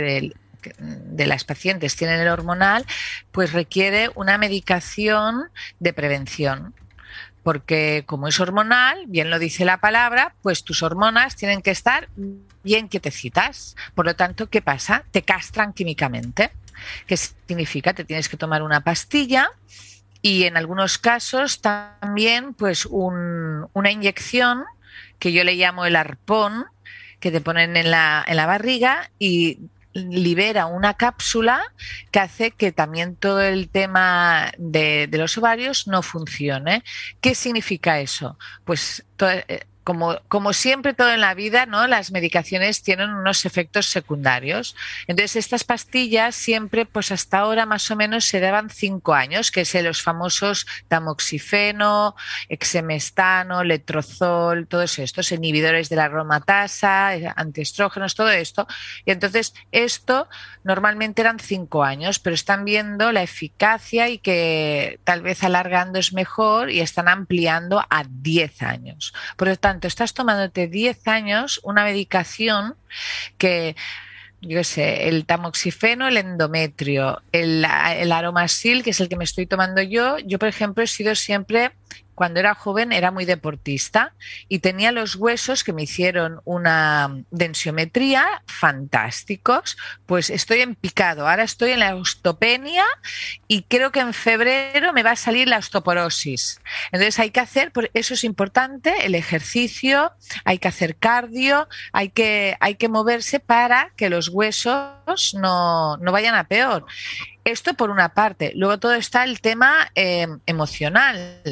de las pacientes tienen el hormonal, pues requiere una medicación de prevención. Porque como es hormonal, bien lo dice la palabra, pues tus hormonas tienen que estar bien quietecitas. Por lo tanto, ¿qué pasa? Te castran químicamente. ¿Qué significa? Te tienes que tomar una pastilla y en algunos casos también pues una inyección que yo le llamo el arpón, que te ponen en la barriga y libera una cápsula que hace que también todo el tema de los ovarios no funcione. ¿Qué significa eso? Pues como siempre todo en la vida, ¿no? Las medicaciones tienen unos efectos secundarios. Entonces estas pastillas siempre, pues hasta ahora más o menos se daban 5 años, que es los famosos tamoxifeno, exemestano, letrozol, todos estos inhibidores de la aromatasa, antiestrógenos, todo esto. Y entonces esto normalmente eran 5 años, pero están viendo la eficacia y que tal vez alargando es mejor y están ampliando a 10 años. Por lo tanto, estás tomándote 10 años una medicación que, yo qué sé, el tamoxifeno, el endometrio, el Aromasil, que es el que me estoy tomando yo, por ejemplo, he sido siempre, cuando era joven, era muy deportista y tenía los huesos que me hicieron una densiometría fantásticos. Pues estoy en picado, ahora estoy en la osteopenia y creo que en febrero me va a salir la osteoporosis. Entonces hay que hacer, eso es importante, el ejercicio, hay que hacer cardio, hay que moverse para que los huesos no vayan a peor. Esto por una parte. Luego todo está el tema emocional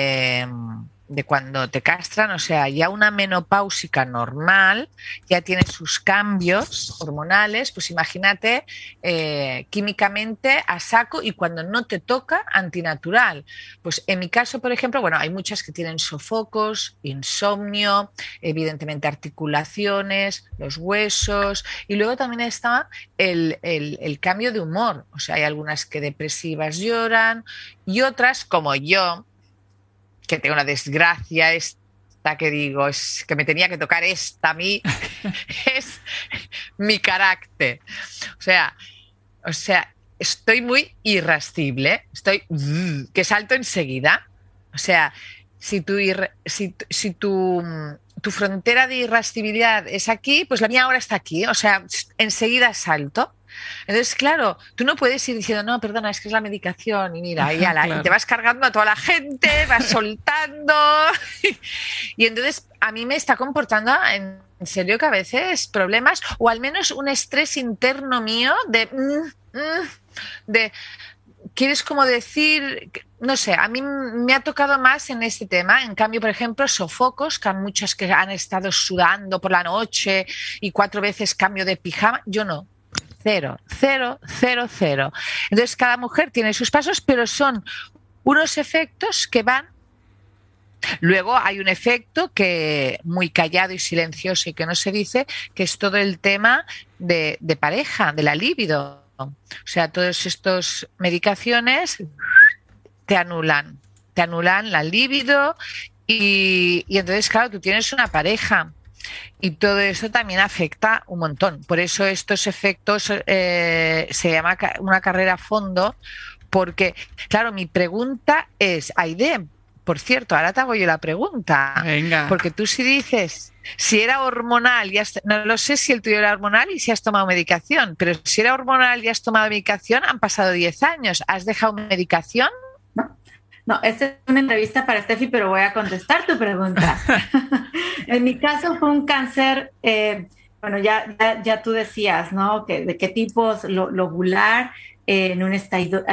de cuando te castran, o sea, ya una menopáusica normal ya tiene sus cambios hormonales, pues imagínate químicamente a saco y cuando no te toca, antinatural. Pues en mi caso, por ejemplo, bueno, hay muchas que tienen sofocos, insomnio, evidentemente articulaciones, los huesos y luego también está el cambio de humor, o sea, hay algunas que depresivas lloran y otras como yo, que tengo una desgracia esta que digo, es que me tenía que tocar esta a mí, es mi carácter. O sea, estoy muy irascible, que salto enseguida. O sea, si tu frontera de irascibilidad es aquí, pues la mía ahora está aquí. O sea, enseguida salto. Entonces, claro, tú no puedes ir diciendo, no, perdona, es que es la medicación y mira, y claro. Y te vas cargando a toda la gente, vas soltando. Y entonces a mí me está comportando en serio que a veces problemas o al menos un estrés interno mío de quieres como decir, no sé, a mí me ha tocado más en este tema. En cambio, por ejemplo, sofocos, que hay muchas que han estado sudando por la noche y 4 veces cambio de pijama, yo no. Cero. Entonces, cada mujer tiene sus pasos, pero son unos efectos que van. Luego hay un efecto que muy callado y silencioso y que no se dice, que es todo el tema de pareja, de la libido. O sea, todas estas medicaciones te anulan la libido y entonces, claro, tú tienes una pareja. Y todo eso también afecta un montón. Por eso estos efectos se llama una carrera a fondo, porque, claro, mi pregunta es, Aide, por cierto, ahora te hago yo la pregunta. Venga. Porque tú si dices, si era hormonal, no lo sé si el tuyo era hormonal y si has tomado medicación, pero si era hormonal y has tomado medicación, han pasado 10 años. ¿Has dejado medicación? No, esta es una entrevista para Steffi, pero voy a contestar tu pregunta. En mi caso fue un cáncer, bueno, ya tú decías, ¿no? ¿De qué tipo? Lobular, en un estadio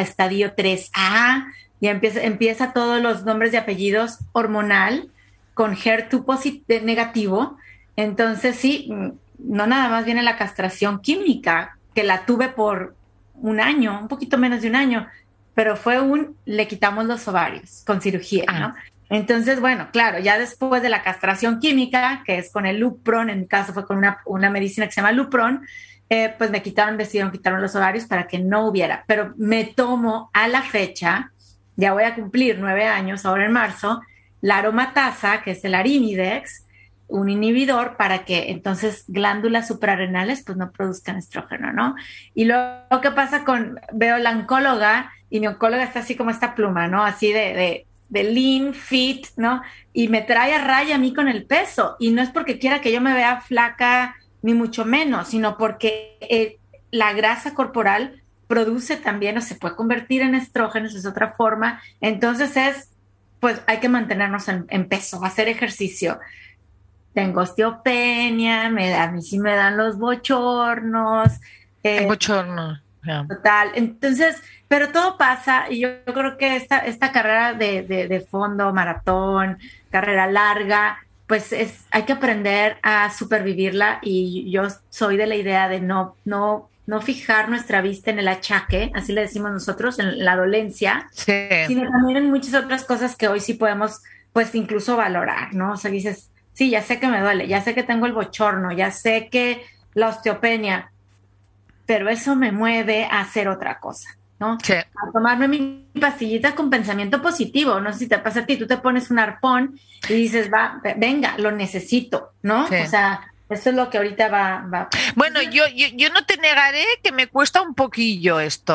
3A, ya empieza todos los nombres y apellidos hormonal, con HER2 negativo. Entonces sí, no nada más viene la castración química, que la tuve por un año, un poquito menos de un año, pero le quitamos los ovarios con cirugía, ¿no? Entonces, bueno, claro, ya después de la castración química, que es con el Lupron, en mi caso fue con una medicina que se llama Lupron, pues decidieron quitar los ovarios para que no hubiera. Pero me tomo a la fecha, ya voy a cumplir 9 años, ahora en marzo, la aromatasa, que es el Arimidex, un inhibidor para que entonces glándulas suprarrenales pues no produzcan estrógeno, ¿no? Y luego, ¿qué pasa veo la oncóloga, y mi oncóloga está así como esta pluma, ¿no? Así de lean, fit, ¿no? Y me trae a raya a mí con el peso. Y no es porque quiera que yo me vea flaca, ni mucho menos, sino porque la grasa corporal produce también, o se puede convertir en estrógenos, es otra forma. Entonces pues hay que mantenernos en peso, hacer ejercicio. Tengo osteopenia, a mí sí me dan los bochornos. El bochorno. Yeah. Total. Entonces, pero todo pasa, y yo creo que esta carrera de fondo, maratón, carrera larga, pues hay que aprender a supervivirla, y yo soy de la idea de no fijar nuestra vista en el achaque, así le decimos nosotros, en la dolencia, sí, sino también en muchas otras cosas que hoy sí podemos, pues, incluso valorar, ¿no? O sea, dices, sí, ya sé que me duele, ya sé que tengo el bochorno, ya sé que la osteopenia, pero eso me mueve a hacer otra cosa, ¿no? Sí. A tomarme mi pastillita con pensamiento positivo. No sé si te pasa a ti, tú te pones un arpón y dices, venga, lo necesito, ¿no? Sí. O sea, eso es lo que ahorita va. Bueno, yo no te negaré que me cuesta un poquillo esto.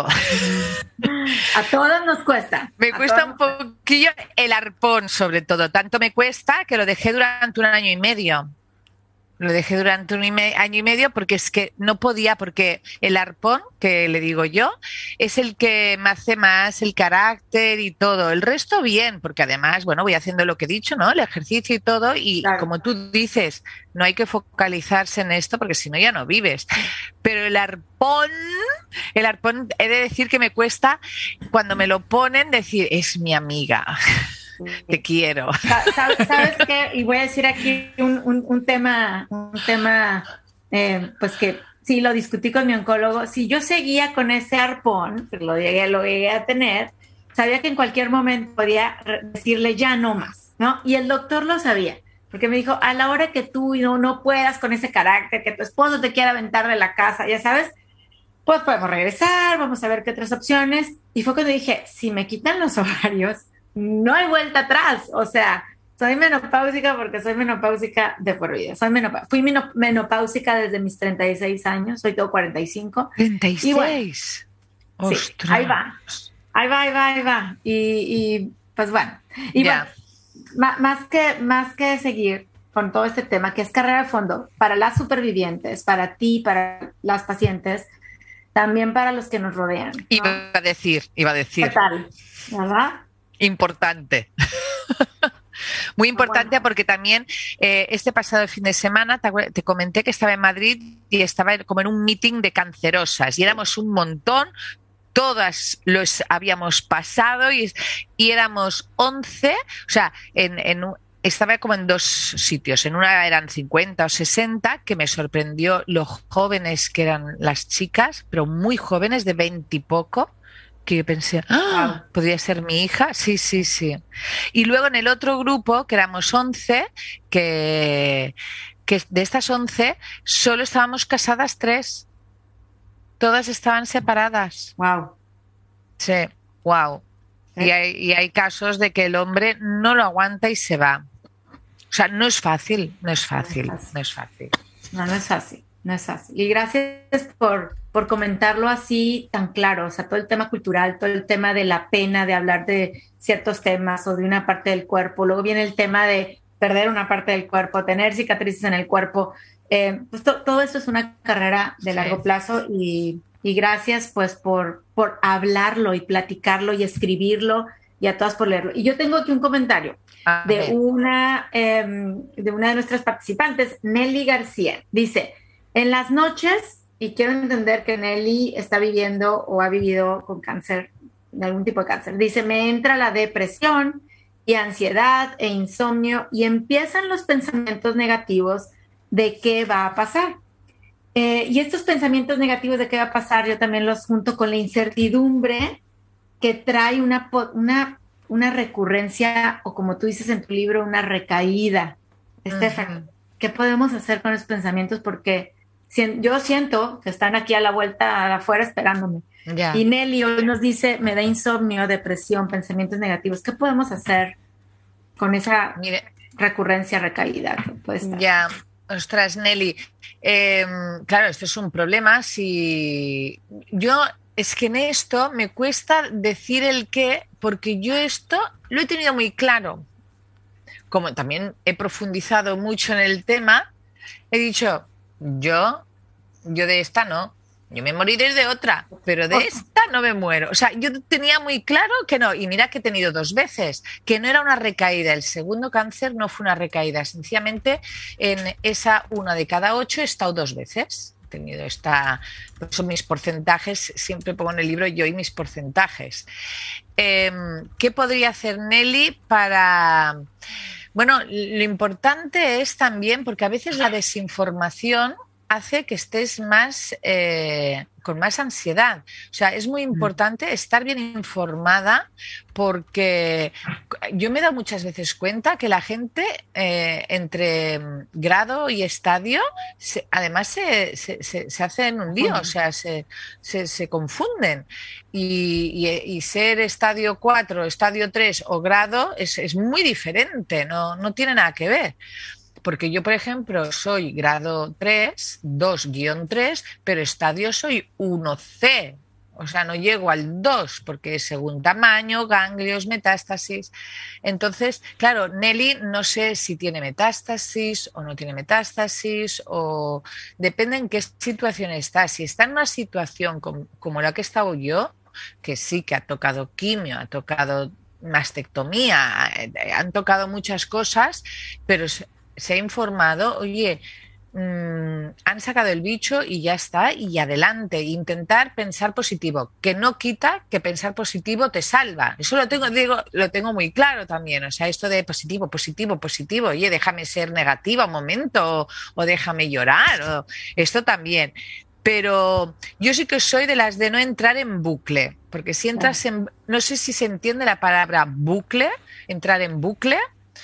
A todos nos cuesta. Me cuesta un poquillo el arpón, sobre todo. Tanto me cuesta que lo dejé durante 1 año y medio. Lo dejé durante 1 año y medio porque es que no podía, porque el arpón, que le digo yo, es el que me hace más el carácter y todo. El resto bien, porque además, bueno, voy haciendo lo que he dicho, ¿no? El ejercicio y todo, y claro, como tú dices, no hay que focalizarse en esto porque si no ya no vives. Pero el arpón, he de decir que me cuesta, cuando me lo ponen, decir, es mi amiga. Te quiero. ¿Sabes qué? Y voy a decir aquí un tema, pues que sí, lo discutí con mi oncólogo. Si yo seguía con ese arpón, que lo llegué a tener, sabía que en cualquier momento podía decirle ya no más, ¿no? Y el doctor lo sabía, porque me dijo, a la hora que tú no puedas con ese carácter, que tu esposo te quiera aventar de la casa, ya sabes, pues podemos regresar, vamos a ver qué otras opciones. Y fue cuando dije, si me quitan los ovarios, no hay vuelta atrás. O sea, soy menopáusica porque soy menopáusica de por vida. Fui menopáusica desde mis 36 años, hoy tengo 45. 36. Y bueno, sí, ahí va. Y pues bueno. Y yeah, bueno, más que seguir con todo este tema, que es carrera de fondo, para las supervivientes, para ti, para las pacientes, también para los que nos rodean, ¿no? Iba a decir. ¿Qué tal? ¿Verdad? Importante. Muy importante, bueno, porque también este pasado fin de semana te comenté que estaba en Madrid y estaba como en un meeting de cancerosas y éramos un montón, todas los habíamos pasado y éramos 11, o sea, estaba como en 2 sitios, en una eran 50 o 60, que me sorprendió lo jóvenes que eran las chicas, pero muy jóvenes, de 20 y poco, que yo pensé, ¿podría ser mi hija? Sí. Y luego en el otro grupo, que éramos 11, que de estas 11 solo estábamos casadas 3. Todas estaban separadas. Wow. Sí, wow. ¿Sí? Y hay casos de que el hombre no lo aguanta y se va. O sea, no es fácil. No es fácil. no es fácil. Y gracias por comentarlo así tan claro, o sea, todo el tema cultural, todo el tema de la pena de hablar de ciertos temas o de una parte del cuerpo, luego viene el tema de perder una parte del cuerpo, tener cicatrices en el cuerpo, pues todo eso es una carrera de largo plazo y gracias pues por hablarlo y platicarlo y escribirlo y a todas por leerlo. Y yo tengo aquí un comentario de una de nuestras participantes, Nelly García. Dice, en las noches, y quiero entender que Nelly está viviendo o ha vivido con cáncer, de algún tipo de cáncer. Dice, me entra la depresión y ansiedad e insomnio y empiezan los pensamientos negativos de qué va a pasar. Y estos pensamientos negativos de qué va a pasar, yo también los junto con la incertidumbre que trae una recurrencia, o como tú dices en tu libro, una recaída. Estefan, ¿qué podemos hacer con esos pensamientos? Porque yo siento que están aquí a la vuelta afuera esperándome. Ya. Y Nelly hoy nos dice, me da insomnio, depresión, pensamientos negativos. ¿Qué podemos hacer con esa recurrencia, recaída que puede estar? Ya, ostras, Nelly. Claro, esto es un problema. Si yo es que en esto me cuesta decir el qué, porque yo esto lo he tenido muy claro. Como también he profundizado mucho en el tema, he dicho, yo de esta no. Yo me moriré de otra, pero de esta no me muero. O sea, yo tenía muy claro que no. Y mira que he tenido 2 veces, que no era una recaída. El segundo cáncer no fue una recaída. Sencillamente, en esa 1 de cada 8 he estado 2 veces. He tenido por eso mis porcentajes, siempre pongo en el libro yo y mis porcentajes. ¿Qué podría hacer Nelly para...? Bueno, lo importante es también, porque a veces la desinformación hace que estés con más ansiedad. O sea, es muy importante estar bien informada, porque yo me he dado muchas veces cuenta que la gente entre grado y estadio además se hacen un lío, o sea, se confunden. Y ser estadio 4, estadio 3 o grado es muy diferente, no tiene nada que ver. Porque yo, por ejemplo, soy grado 3, 2-3, pero estadio soy 1C. O sea, no llego al 2 porque es según tamaño, ganglios, metástasis. Entonces, claro, Nelly no sé si tiene metástasis o no tiene metástasis, o depende en qué situación está. Si está en una situación como la que he estado yo, que sí que ha tocado quimio, ha tocado mastectomía, han tocado muchas cosas, pero se ha informado, oye, han sacado el bicho y ya está, y adelante, intentar pensar positivo, que no quita que pensar positivo te salva. Eso lo tengo muy claro también, o sea, esto de positivo, oye, déjame ser negativa un momento, o déjame llorar, esto también. Pero yo sí que soy de las de no entrar en bucle, porque si entras no sé si se entiende la palabra bucle, entrar en bucle,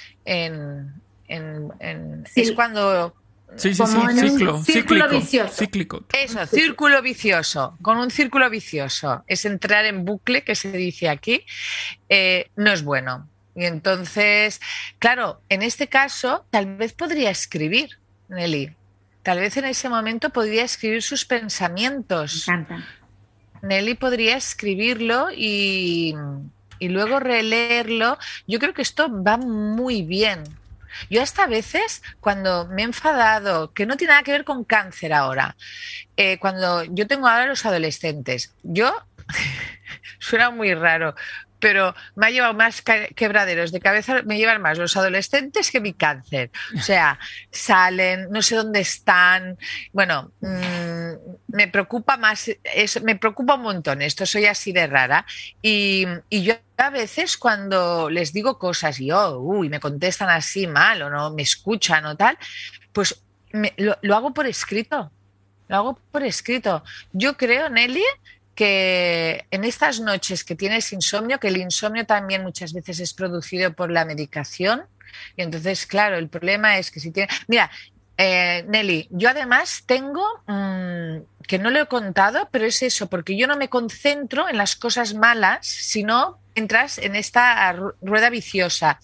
sí. Es cuando... Sí, círculo vicioso. Cíclico. Eso, círculo vicioso. Con un círculo vicioso. Es entrar en bucle, que se dice aquí. No es bueno. Y entonces, claro, en este caso, tal vez podría escribir, Nelly. Tal vez en ese momento podría escribir sus pensamientos. Me encanta. Nelly podría escribirlo y luego releerlo. Yo creo que esto va muy bien. Yo hasta a veces, cuando me he enfadado, que no tiene nada que ver con cáncer ahora, cuando yo tengo ahora los adolescentes, suena muy raro, pero me ha llevado más quebraderos de cabeza, me llevan más los adolescentes que mi cáncer. O sea, salen, no sé dónde están. Bueno, me preocupa más, me preocupa un montón esto, soy así de rara. Y yo a veces cuando les digo cosas y me contestan así mal o no me escuchan o tal, pues lo hago por escrito. Lo hago por escrito. Yo creo, Nelly, que en estas noches que tienes insomnio, que el insomnio también muchas veces es producido por la medicación, y entonces, claro, el problema es que si tienes... Mira, Nelly, yo además tengo, que no lo he contado, pero es eso, porque yo no me concentro en las cosas malas, sino entras en esta rueda viciosa.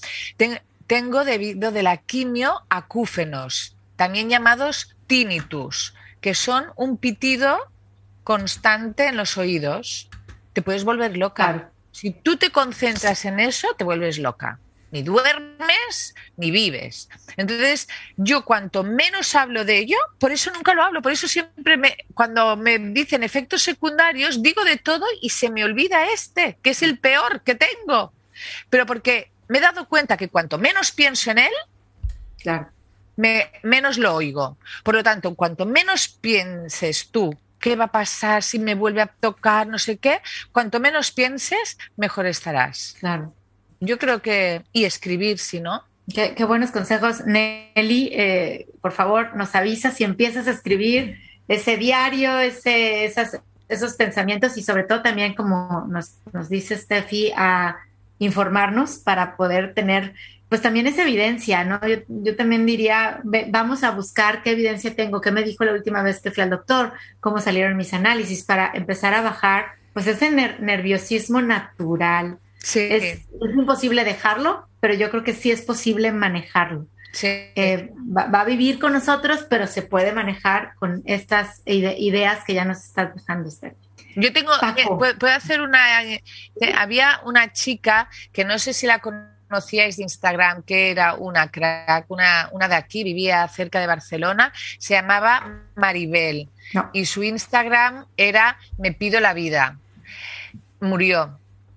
Tengo, debido de la quimio, acúfenos, también llamados tinnitus, que son un pitido constante en los oídos. Te puedes volver loca. Claro. Si tú te concentras en eso, te vuelves loca. Ni duermes, ni vives. Entonces, yo cuanto menos hablo de ello, por eso nunca lo hablo, por eso siempre cuando me dicen efectos secundarios, digo de todo y se me olvida que es el peor que tengo. Pero porque me he dado cuenta que cuanto menos pienso en él, Claro. menos lo oigo. Por lo tanto, cuanto menos pienses tú qué va a pasar si me vuelve a tocar, no sé qué, cuanto menos pienses, mejor estarás. Claro. Yo creo que... Y escribir, si no. Qué buenos consejos. Nelly, por favor, nos avisas si empiezas a escribir ese diario, esos pensamientos y sobre todo también, como nos dice Steffi, a informarnos para poder tener, pues también esa evidencia, ¿no? Yo también diría, vamos a buscar qué evidencia tengo, qué me dijo la última vez que fui al doctor, cómo salieron mis análisis, para empezar a bajar, pues ese nerviosismo natural. Sí. Es imposible dejarlo, pero yo creo que sí es posible manejarlo. Sí. Va a vivir con nosotros, pero se puede manejar con estas ideas que ya nos estás dejando, Steffi. Yo tengo, puedo hacer había una chica que no sé si la conocíais de Instagram, que era una crack, una de aquí, vivía cerca de Barcelona, se llamaba Maribel. No. Y su Instagram era Me pido la vida. Murió,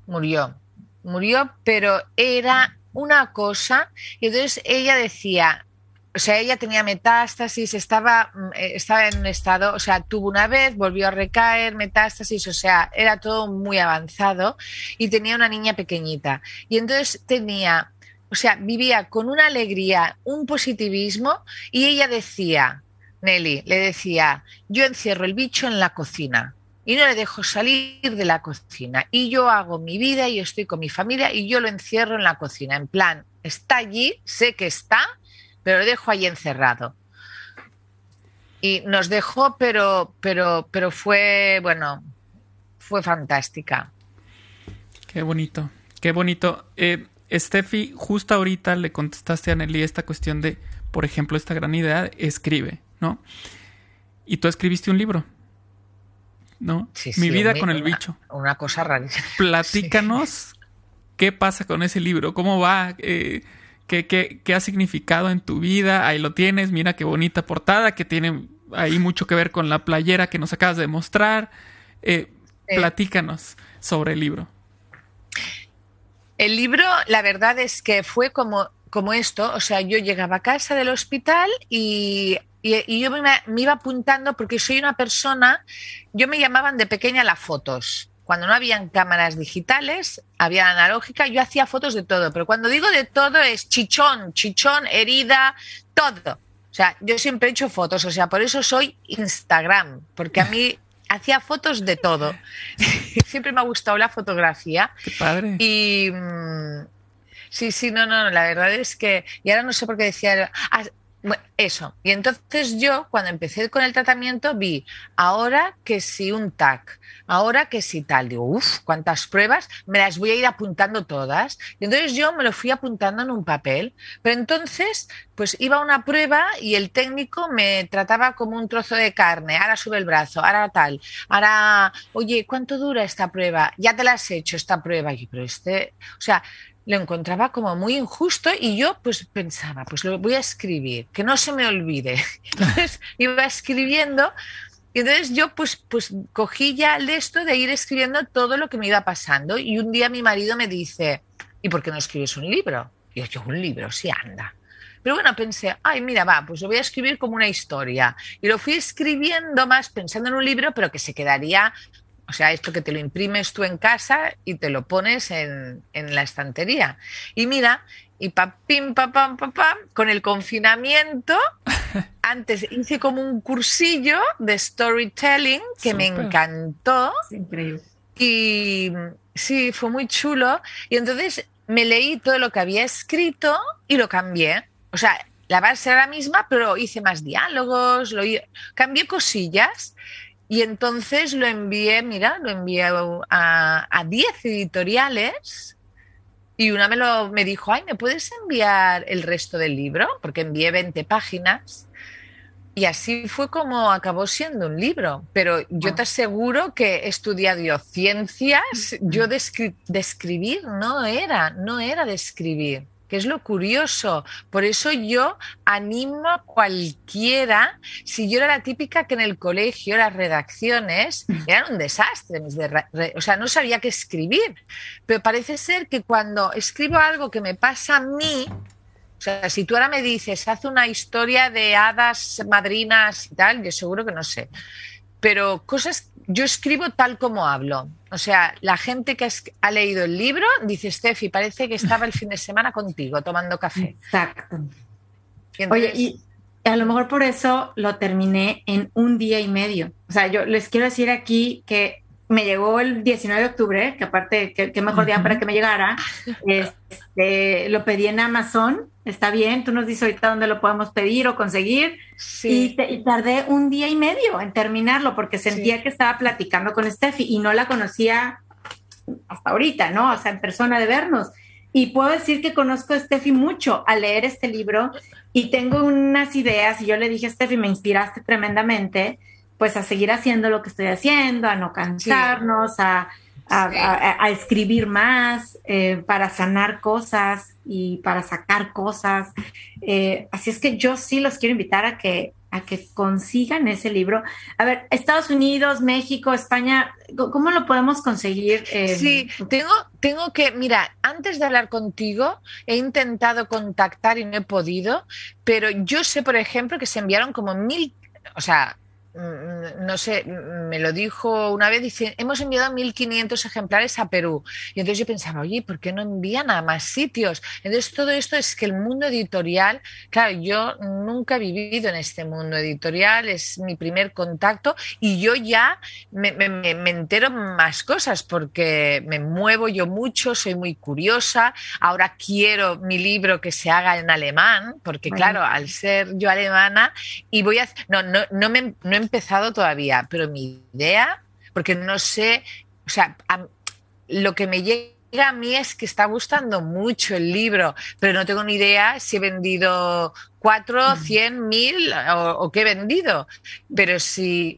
pero era una cosa, y entonces ella decía, o sea, ella tenía metástasis, estaba en un estado, o sea, tuvo una vez, volvió a recaer, metástasis, o sea, era todo muy avanzado y tenía una niña pequeñita. Y entonces vivía con una alegría, un positivismo, y ella decía, Nelly, le decía, yo encierro el bicho en la cocina y no le dejo salir de la cocina, y yo hago mi vida y estoy con mi familia y yo lo encierro en la cocina, en plan, está allí, sé que está, pero lo dejo ahí encerrado. Y nos dejó, pero fue, bueno, fue fantástica. Qué bonito, qué bonito. Steffi, justo ahorita le contestaste a Nelly esta cuestión de, por ejemplo, esta gran idea, escribe, ¿no? Y tú escribiste un libro, ¿no? Sí, Mi vida con el bicho. Una cosa rarísima. Platícanos qué pasa con ese libro, cómo va, ¿Qué ha significado en tu vida? Ahí lo tienes, mira qué bonita portada, que tiene ahí mucho que ver con la playera que nos acabas de mostrar. Platícanos sobre el libro. El libro, la verdad es que fue como esto, o sea, yo llegaba a casa del hospital y yo me iba apuntando porque soy una persona, yo me llamaban de pequeña las fotos. Cuando no habían cámaras digitales, había analógica, yo hacía fotos de todo, pero cuando digo de todo es chichón, herida, todo. O sea, yo siempre he hecho fotos, o sea, por eso soy Instagram, porque a mí hacía fotos de todo. Siempre me ha gustado la fotografía. ¡Qué padre! Y sí, no, la verdad es que, y ahora no sé por qué decía... Bueno, eso. Y entonces yo, cuando empecé con el tratamiento, vi, ahora que sí un TAC, ahora que sí tal. Digo, uff, cuántas pruebas, me las voy a ir apuntando todas. Y entonces yo me lo fui apuntando en un papel. Pero entonces, pues iba a una prueba y el técnico me trataba como un trozo de carne. Ahora sube el brazo, ahora tal. Ahora, oye, ¿cuánto dura esta prueba? Ya te la has hecho esta prueba. Y pero o sea... lo encontraba como muy injusto y yo pues pensaba, pues lo voy a escribir, que no se me olvide. Entonces iba escribiendo y entonces yo pues cogí ya el esto de ir escribiendo todo lo que me iba pasando y un día mi marido me dice, ¿y por qué no escribes un libro? Y yo, un libro, sí, anda. Pero bueno, pensé, ay, mira, pues lo voy a escribir como una historia. Y lo fui escribiendo más pensando en un libro, pero que se quedaría... O sea, esto que te lo imprimes tú en casa y te lo pones en la estantería. Y mira, y pim, pam, con el confinamiento, antes hice como un cursillo de storytelling que Súper. me encantó. Increíble. Y sí, fue muy chulo. Y entonces me leí todo lo que había escrito y lo cambié. O sea, la base era la misma, pero hice más diálogos, cambié cosillas. Y entonces lo envié a 10 editoriales y una me dijo, ay, ¿me puedes enviar el resto del libro? Porque envié 20 páginas. Y así fue como acabó siendo un libro. Pero yo te aseguro que he estudiado ciencias, yo de escribir no era de escribir, que es lo curioso. Por eso yo animo a cualquiera, si yo era la típica que en el colegio las redacciones eran un desastre, o sea, no sabía qué escribir. Pero parece ser que cuando escribo algo que me pasa a mí, o sea, si tú ahora me dices, haz una historia de hadas madrinas y tal, yo seguro que no sé. Pero cosas, yo escribo tal como hablo. O sea, la gente que ha leído el libro dice, Steffi, parece que estaba el fin de semana contigo tomando café. Exacto. Y entonces, oye, y a lo mejor por eso lo terminé en 1 día y medio. O sea, yo les quiero decir aquí que me llegó el 19 de octubre, que aparte, qué mejor día para que me llegara. Lo pedí en Amazon, está bien, tú nos dices ahorita dónde lo podemos pedir o conseguir. sí. Y tardé 1 día y medio en terminarlo porque sentía que estaba platicando con Steffi y no la conocía hasta ahorita, ¿no? O sea, en persona de vernos. Y puedo decir que conozco a Steffi mucho al leer este libro y tengo unas ideas y yo le dije a Steffi, me inspiraste tremendamente, pues a seguir haciendo lo que estoy haciendo, a no cansarnos, a escribir más, para sanar cosas y para sacar cosas. Así es que yo sí los quiero invitar a que consigan ese libro. A ver, Estados Unidos, México, España, ¿cómo lo podemos conseguir? Sí, tengo que, mira, antes de hablar contigo, he intentado contactar y no he podido, pero yo sé, por ejemplo, que se enviaron como 1.000, o sea, no sé, me lo dijo una vez, dice, hemos enviado 1.500 ejemplares a Perú. Y entonces yo pensaba, oye, ¿por qué no envían a más sitios? Entonces todo esto es que el mundo editorial, claro, yo nunca he vivido en este mundo editorial, es mi primer contacto y yo ya me entero más cosas porque me muevo yo mucho, soy muy curiosa. Ahora quiero mi libro que se haga en alemán, porque claro, al ser yo alemana y voy a... No he empezado todavía, pero mi idea, porque no sé, o sea, lo que me llega a mí es que está gustando mucho el libro, pero no tengo ni idea si he vendido 4, 100, 1.000 o qué he vendido. Pero si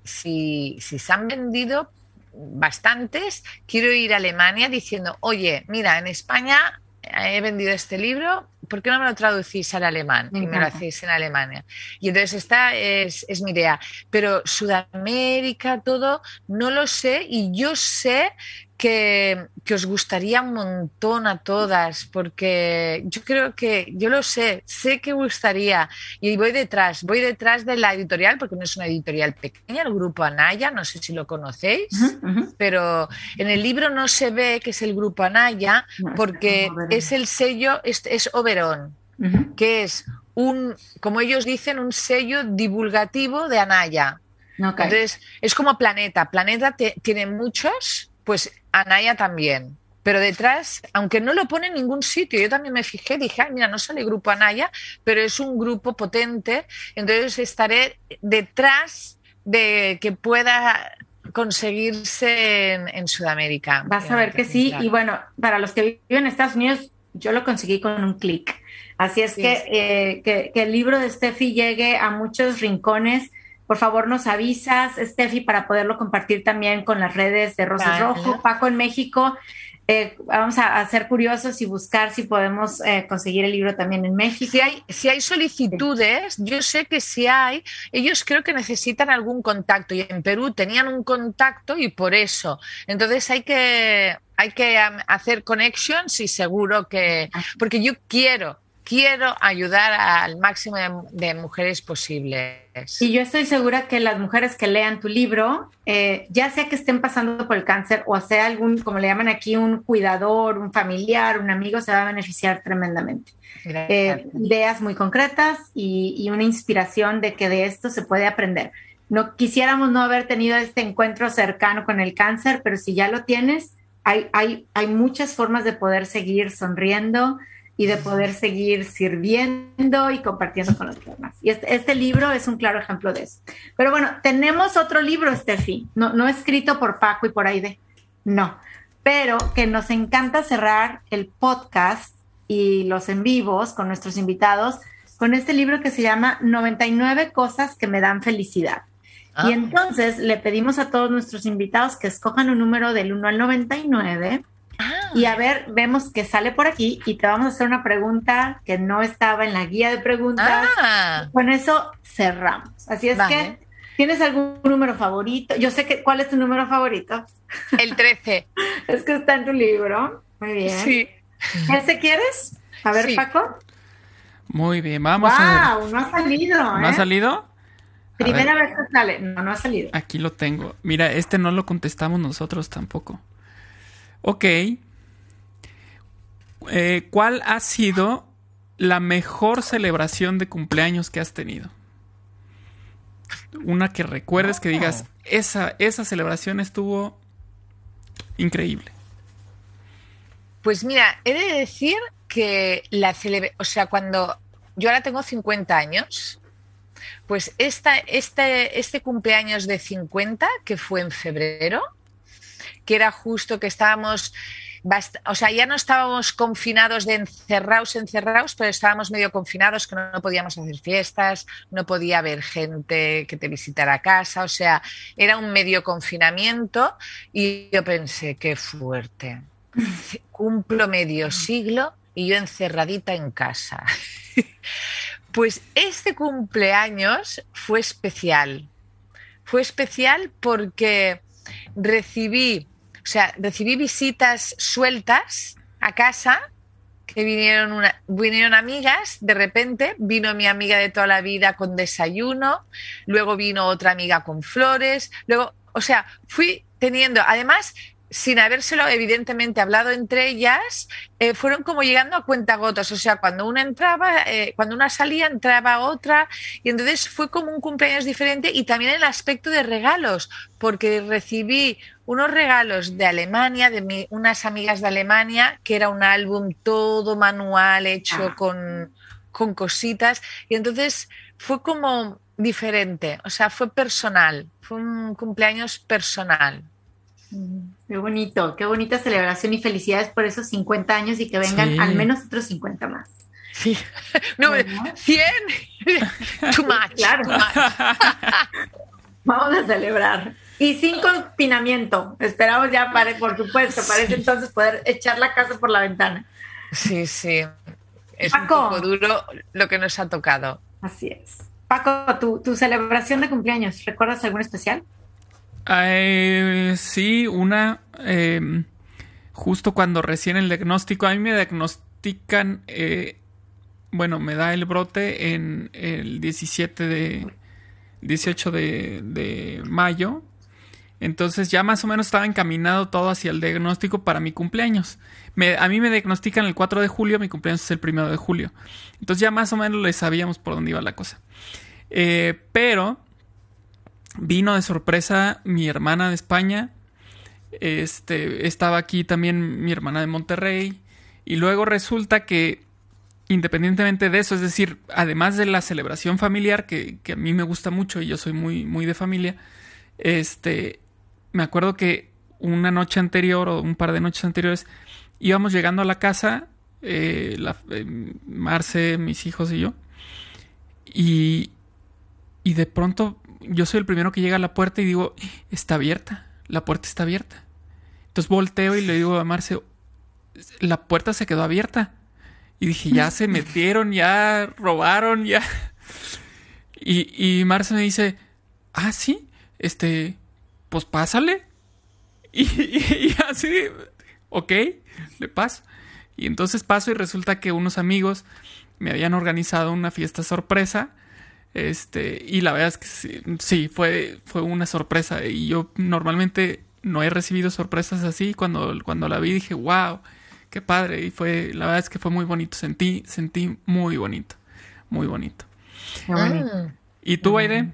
se han vendido bastantes, quiero ir a Alemania diciendo, oye, mira, en España he vendido este libro, ¿por qué no me lo traducís al alemán y me lo hacéis en Alemania? Y entonces esta es mi idea. Pero Sudamérica, todo, no lo sé y yo sé que os gustaría un montón a todas porque yo creo que, yo lo sé que gustaría y voy detrás de la editorial porque no es una editorial pequeña, el grupo Anaya, no sé si lo conocéis, pero en el libro no se ve que es el grupo Anaya porque es el sello, es Oberon, que es como ellos dicen, un sello divulgativo de Anaya. Okay. Entonces, es como Planeta. Planeta tiene muchos, pues Anaya también. Pero detrás, aunque no lo pone en ningún sitio, yo también me fijé, dije, ay, mira, no sale Grupo Anaya, pero es un grupo potente, entonces estaré detrás de que pueda conseguirse en Sudamérica. Vas a ver que sí, y bueno, para los que viven en Estados Unidos, yo lo conseguí con un clic. Así es que el libro de Steffi llegue a muchos rincones. Por favor, nos avisas, Steffi, para poderlo compartir también con las redes de Rosas Rojo. Paco en México, vamos a ser curiosos y buscar si podemos conseguir el libro también en México. Si hay solicitudes, yo sé que si hay, ellos creo que necesitan algún contacto y en Perú tenían un contacto y por eso. Entonces hay que hacer connections y seguro que... Porque yo quiero ayudar al máximo de mujeres posibles. Y yo estoy segura que las mujeres que lean tu libro, ya sea que estén pasando por el cáncer o sea algún, como le llaman aquí, un cuidador, un familiar, un amigo, se va a beneficiar tremendamente. Ideas muy concretas y una inspiración de que de esto se puede aprender. No quisiéramos no haber tenido este encuentro cercano con el cáncer, pero si ya lo tienes, hay muchas formas de poder seguir sonriendo y de poder seguir sirviendo y compartiendo con los demás. Y este libro es un claro ejemplo de eso. Pero bueno, tenemos otro libro, Steffi, no escrito por Paco y por Aide, no, pero que nos encanta cerrar el podcast y los en vivos con nuestros invitados con este libro que se llama 99 cosas que me dan felicidad. Y entonces le pedimos a todos nuestros invitados que escojan un número del 1 al 99 y a ver, vemos que sale por aquí y te vamos a hacer una pregunta que no estaba en la guía de preguntas. Con eso cerramos. Así es que, ¿tienes algún número favorito? Yo sé que, ¿cuál es tu número favorito? El 13. Es que está en tu libro. Muy bien. Sí. ¿Ese quieres? A ver, sí. Paco. Muy bien, vamos a ver. ¡Wow! No ha salido, ¿No ha salido? Primera vez que sale. No ha salido. Aquí lo tengo. Mira, este no lo contestamos nosotros tampoco. Ok. ¿Cuál ha sido la mejor celebración de cumpleaños que has tenido? Una que recuerdes que digas, esa celebración estuvo increíble. Pues mira, he de decir que cuando yo ahora tengo 50 años, pues este cumpleaños de 50, que fue en febrero, que era justo que estábamos, ya no estábamos confinados de encerrados, pero estábamos medio confinados, que no podíamos hacer fiestas, no podía haber gente que te visitara a casa, era un medio confinamiento y yo pensé, qué fuerte. Cumplo medio siglo y yo encerradita en casa. Pues este cumpleaños fue especial. Fue especial porque recibí visitas sueltas a casa, que vinieron amigas, de repente vino mi amiga de toda la vida con desayuno, luego vino otra amiga con flores, fui teniendo, además, sin habérselo evidentemente hablado entre ellas, fueron como llegando a cuentagotas, cuando una entraba, cuando una salía, entraba otra, y entonces fue como un cumpleaños diferente, y también el aspecto de regalos, porque recibí unos regalos de Alemania, unas amigas de Alemania, que era un álbum todo manual hecho con cositas, y entonces fue como diferente, fue personal, fue un cumpleaños personal. Qué bonito, qué bonita celebración y felicidades por esos 50 años y que vengan al menos otros 50 más. Sí. No, bueno. 100. Too much. Claro. Too much. Vamos a celebrar. Y sin confinamiento. Esperamos ya, por supuesto, para ese entonces poder echar la casa por la ventana. Sí, sí. Es Paco, un poco duro lo que nos ha tocado. Así es. Paco, tu celebración de cumpleaños, ¿recuerdas algún especial? Sí, una justo cuando recién el diagnóstico, a mí me diagnostican, me da el brote en el 18 de mayo, entonces ya más o menos estaba encaminado todo hacia el diagnóstico para mi cumpleaños. A mí me diagnostican el 4 de julio, mi cumpleaños es el 1 de julio, entonces ya más o menos le sabíamos por dónde iba la cosa. Pero vino de sorpresa mi hermana de España, estaba aquí también mi hermana de Monterrey, y luego resulta que independientemente de eso, es decir, además de la celebración familiar, que a mí me gusta mucho y yo soy muy, muy de familia, me acuerdo que una noche anterior o un par de noches anteriores íbamos llegando a la casa, Marce, mis hijos y yo, y de pronto yo soy el primero que llega a la puerta y digo, está abierta, la puerta está abierta. Entonces volteo y le digo a Marce, la puerta se quedó abierta. Y dije, ya se metieron, ya robaron, ya. Y Marce me dice, sí, pues pásale. Y así, ok, le paso. Y entonces paso y resulta que unos amigos me habían organizado una fiesta sorpresa. Y la verdad es que sí, fue una sorpresa. Y yo normalmente no he recibido sorpresas así. Cuando la vi dije, wow, qué padre. Y la verdad es que fue muy bonito. Sentí muy bonito. Muy bonito. Qué bonito. ¿Y tú, Aide?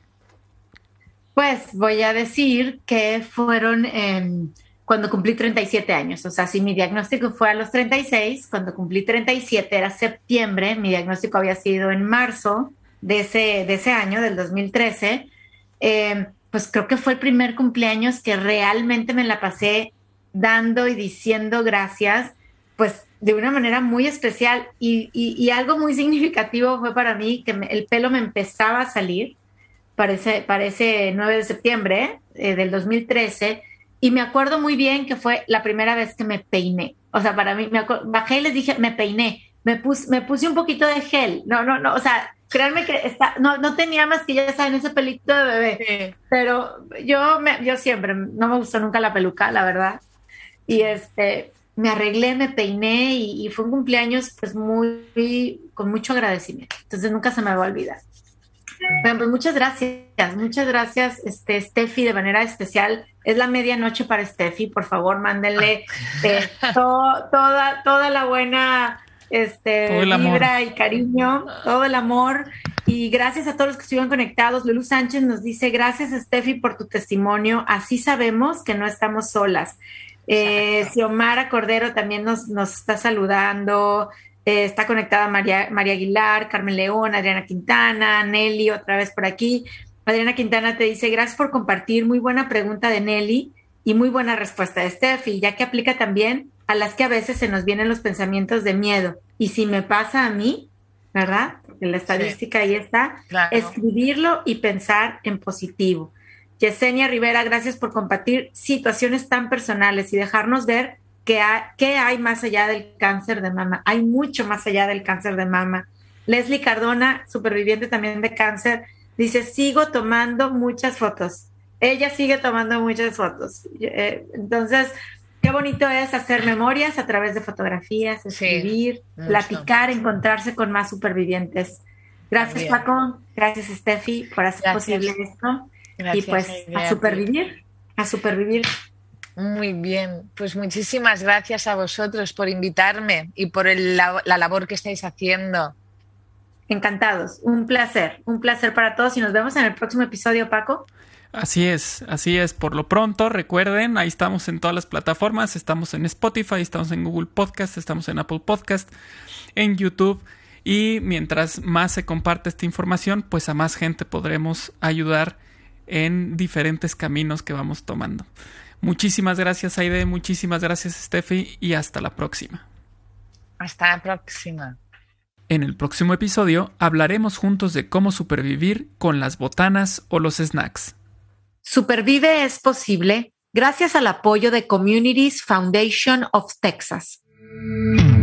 Pues voy a decir que fueron cuando cumplí 37 años. Si mi diagnóstico fue a los 36, cuando cumplí 37 era septiembre. Mi diagnóstico había sido en marzo de ese año, del 2013, pues creo que fue el primer cumpleaños que realmente me la pasé dando y diciendo gracias pues de una manera muy especial y algo muy significativo fue para mí que el pelo me empezaba a salir para ese 9 de septiembre del 2013 y me acuerdo muy bien que fue la primera vez que me peiné. O sea, para mí, bajé y les dije, me peiné, me puse un poquito de gel. No, o sea, créanme que no tenía más que, ya saben, ese pelito de bebé. Sí. Pero yo siempre, no me gustó nunca la peluca, la verdad. Y me arreglé, me peiné y fue un cumpleaños pues con mucho agradecimiento. Entonces nunca se me va a olvidar. Bueno, pues muchas gracias, Steffi, de manera especial. Es la medianoche para Steffi, por favor, mándenle toda la buena vibra y cariño, todo el amor. Y gracias a todos los que estuvieron conectados. Lulu Sánchez nos dice, gracias, Steffi, por tu testimonio. Así sabemos que no estamos solas. Xiomara Cordero también nos está saludando. Está conectada María Aguilar, Carmen León, Adriana Quintana, Nelly, otra vez por aquí. Adriana Quintana te dice, gracias por compartir, muy buena pregunta de Nelly y muy buena respuesta de Steffi, ya que aplica también a las que a veces se nos vienen los pensamientos de miedo. Y si me pasa a mí, ¿verdad? Porque la estadística ahí está, claro. Escribirlo y pensar en positivo. Yesenia Rivera, gracias por compartir situaciones tan personales y dejarnos ver ¿qué hay más allá del cáncer de mama? Hay mucho más allá del cáncer de mama. Leslie Cardona, superviviente también de cáncer, dice, sigo tomando muchas fotos. Ella sigue tomando muchas fotos. Entonces, qué bonito es hacer memorias a través de fotografías, escribir, platicar, encontrarse con más supervivientes. Gracias, Paco. Gracias, Steffi, por hacer posible esto. Gracias, y pues a supervivir. Muy bien, pues muchísimas gracias a vosotros por invitarme y por la labor que estáis haciendo. Encantados, un placer para todos y nos vemos en el próximo episodio, Paco. Así es, por lo pronto recuerden, ahí estamos en todas las plataformas, estamos en Spotify, estamos en Google Podcast, estamos en Apple Podcast, en YouTube y mientras más se comparte esta información, pues a más gente podremos ayudar en diferentes caminos que vamos tomando. Muchísimas gracias, Aide, muchísimas gracias, Steffi, y hasta la próxima. Hasta la próxima. En el próximo episodio hablaremos juntos de cómo supervivir con las botanas o los snacks. Supervive es posible gracias al apoyo de Communities Foundation of Texas.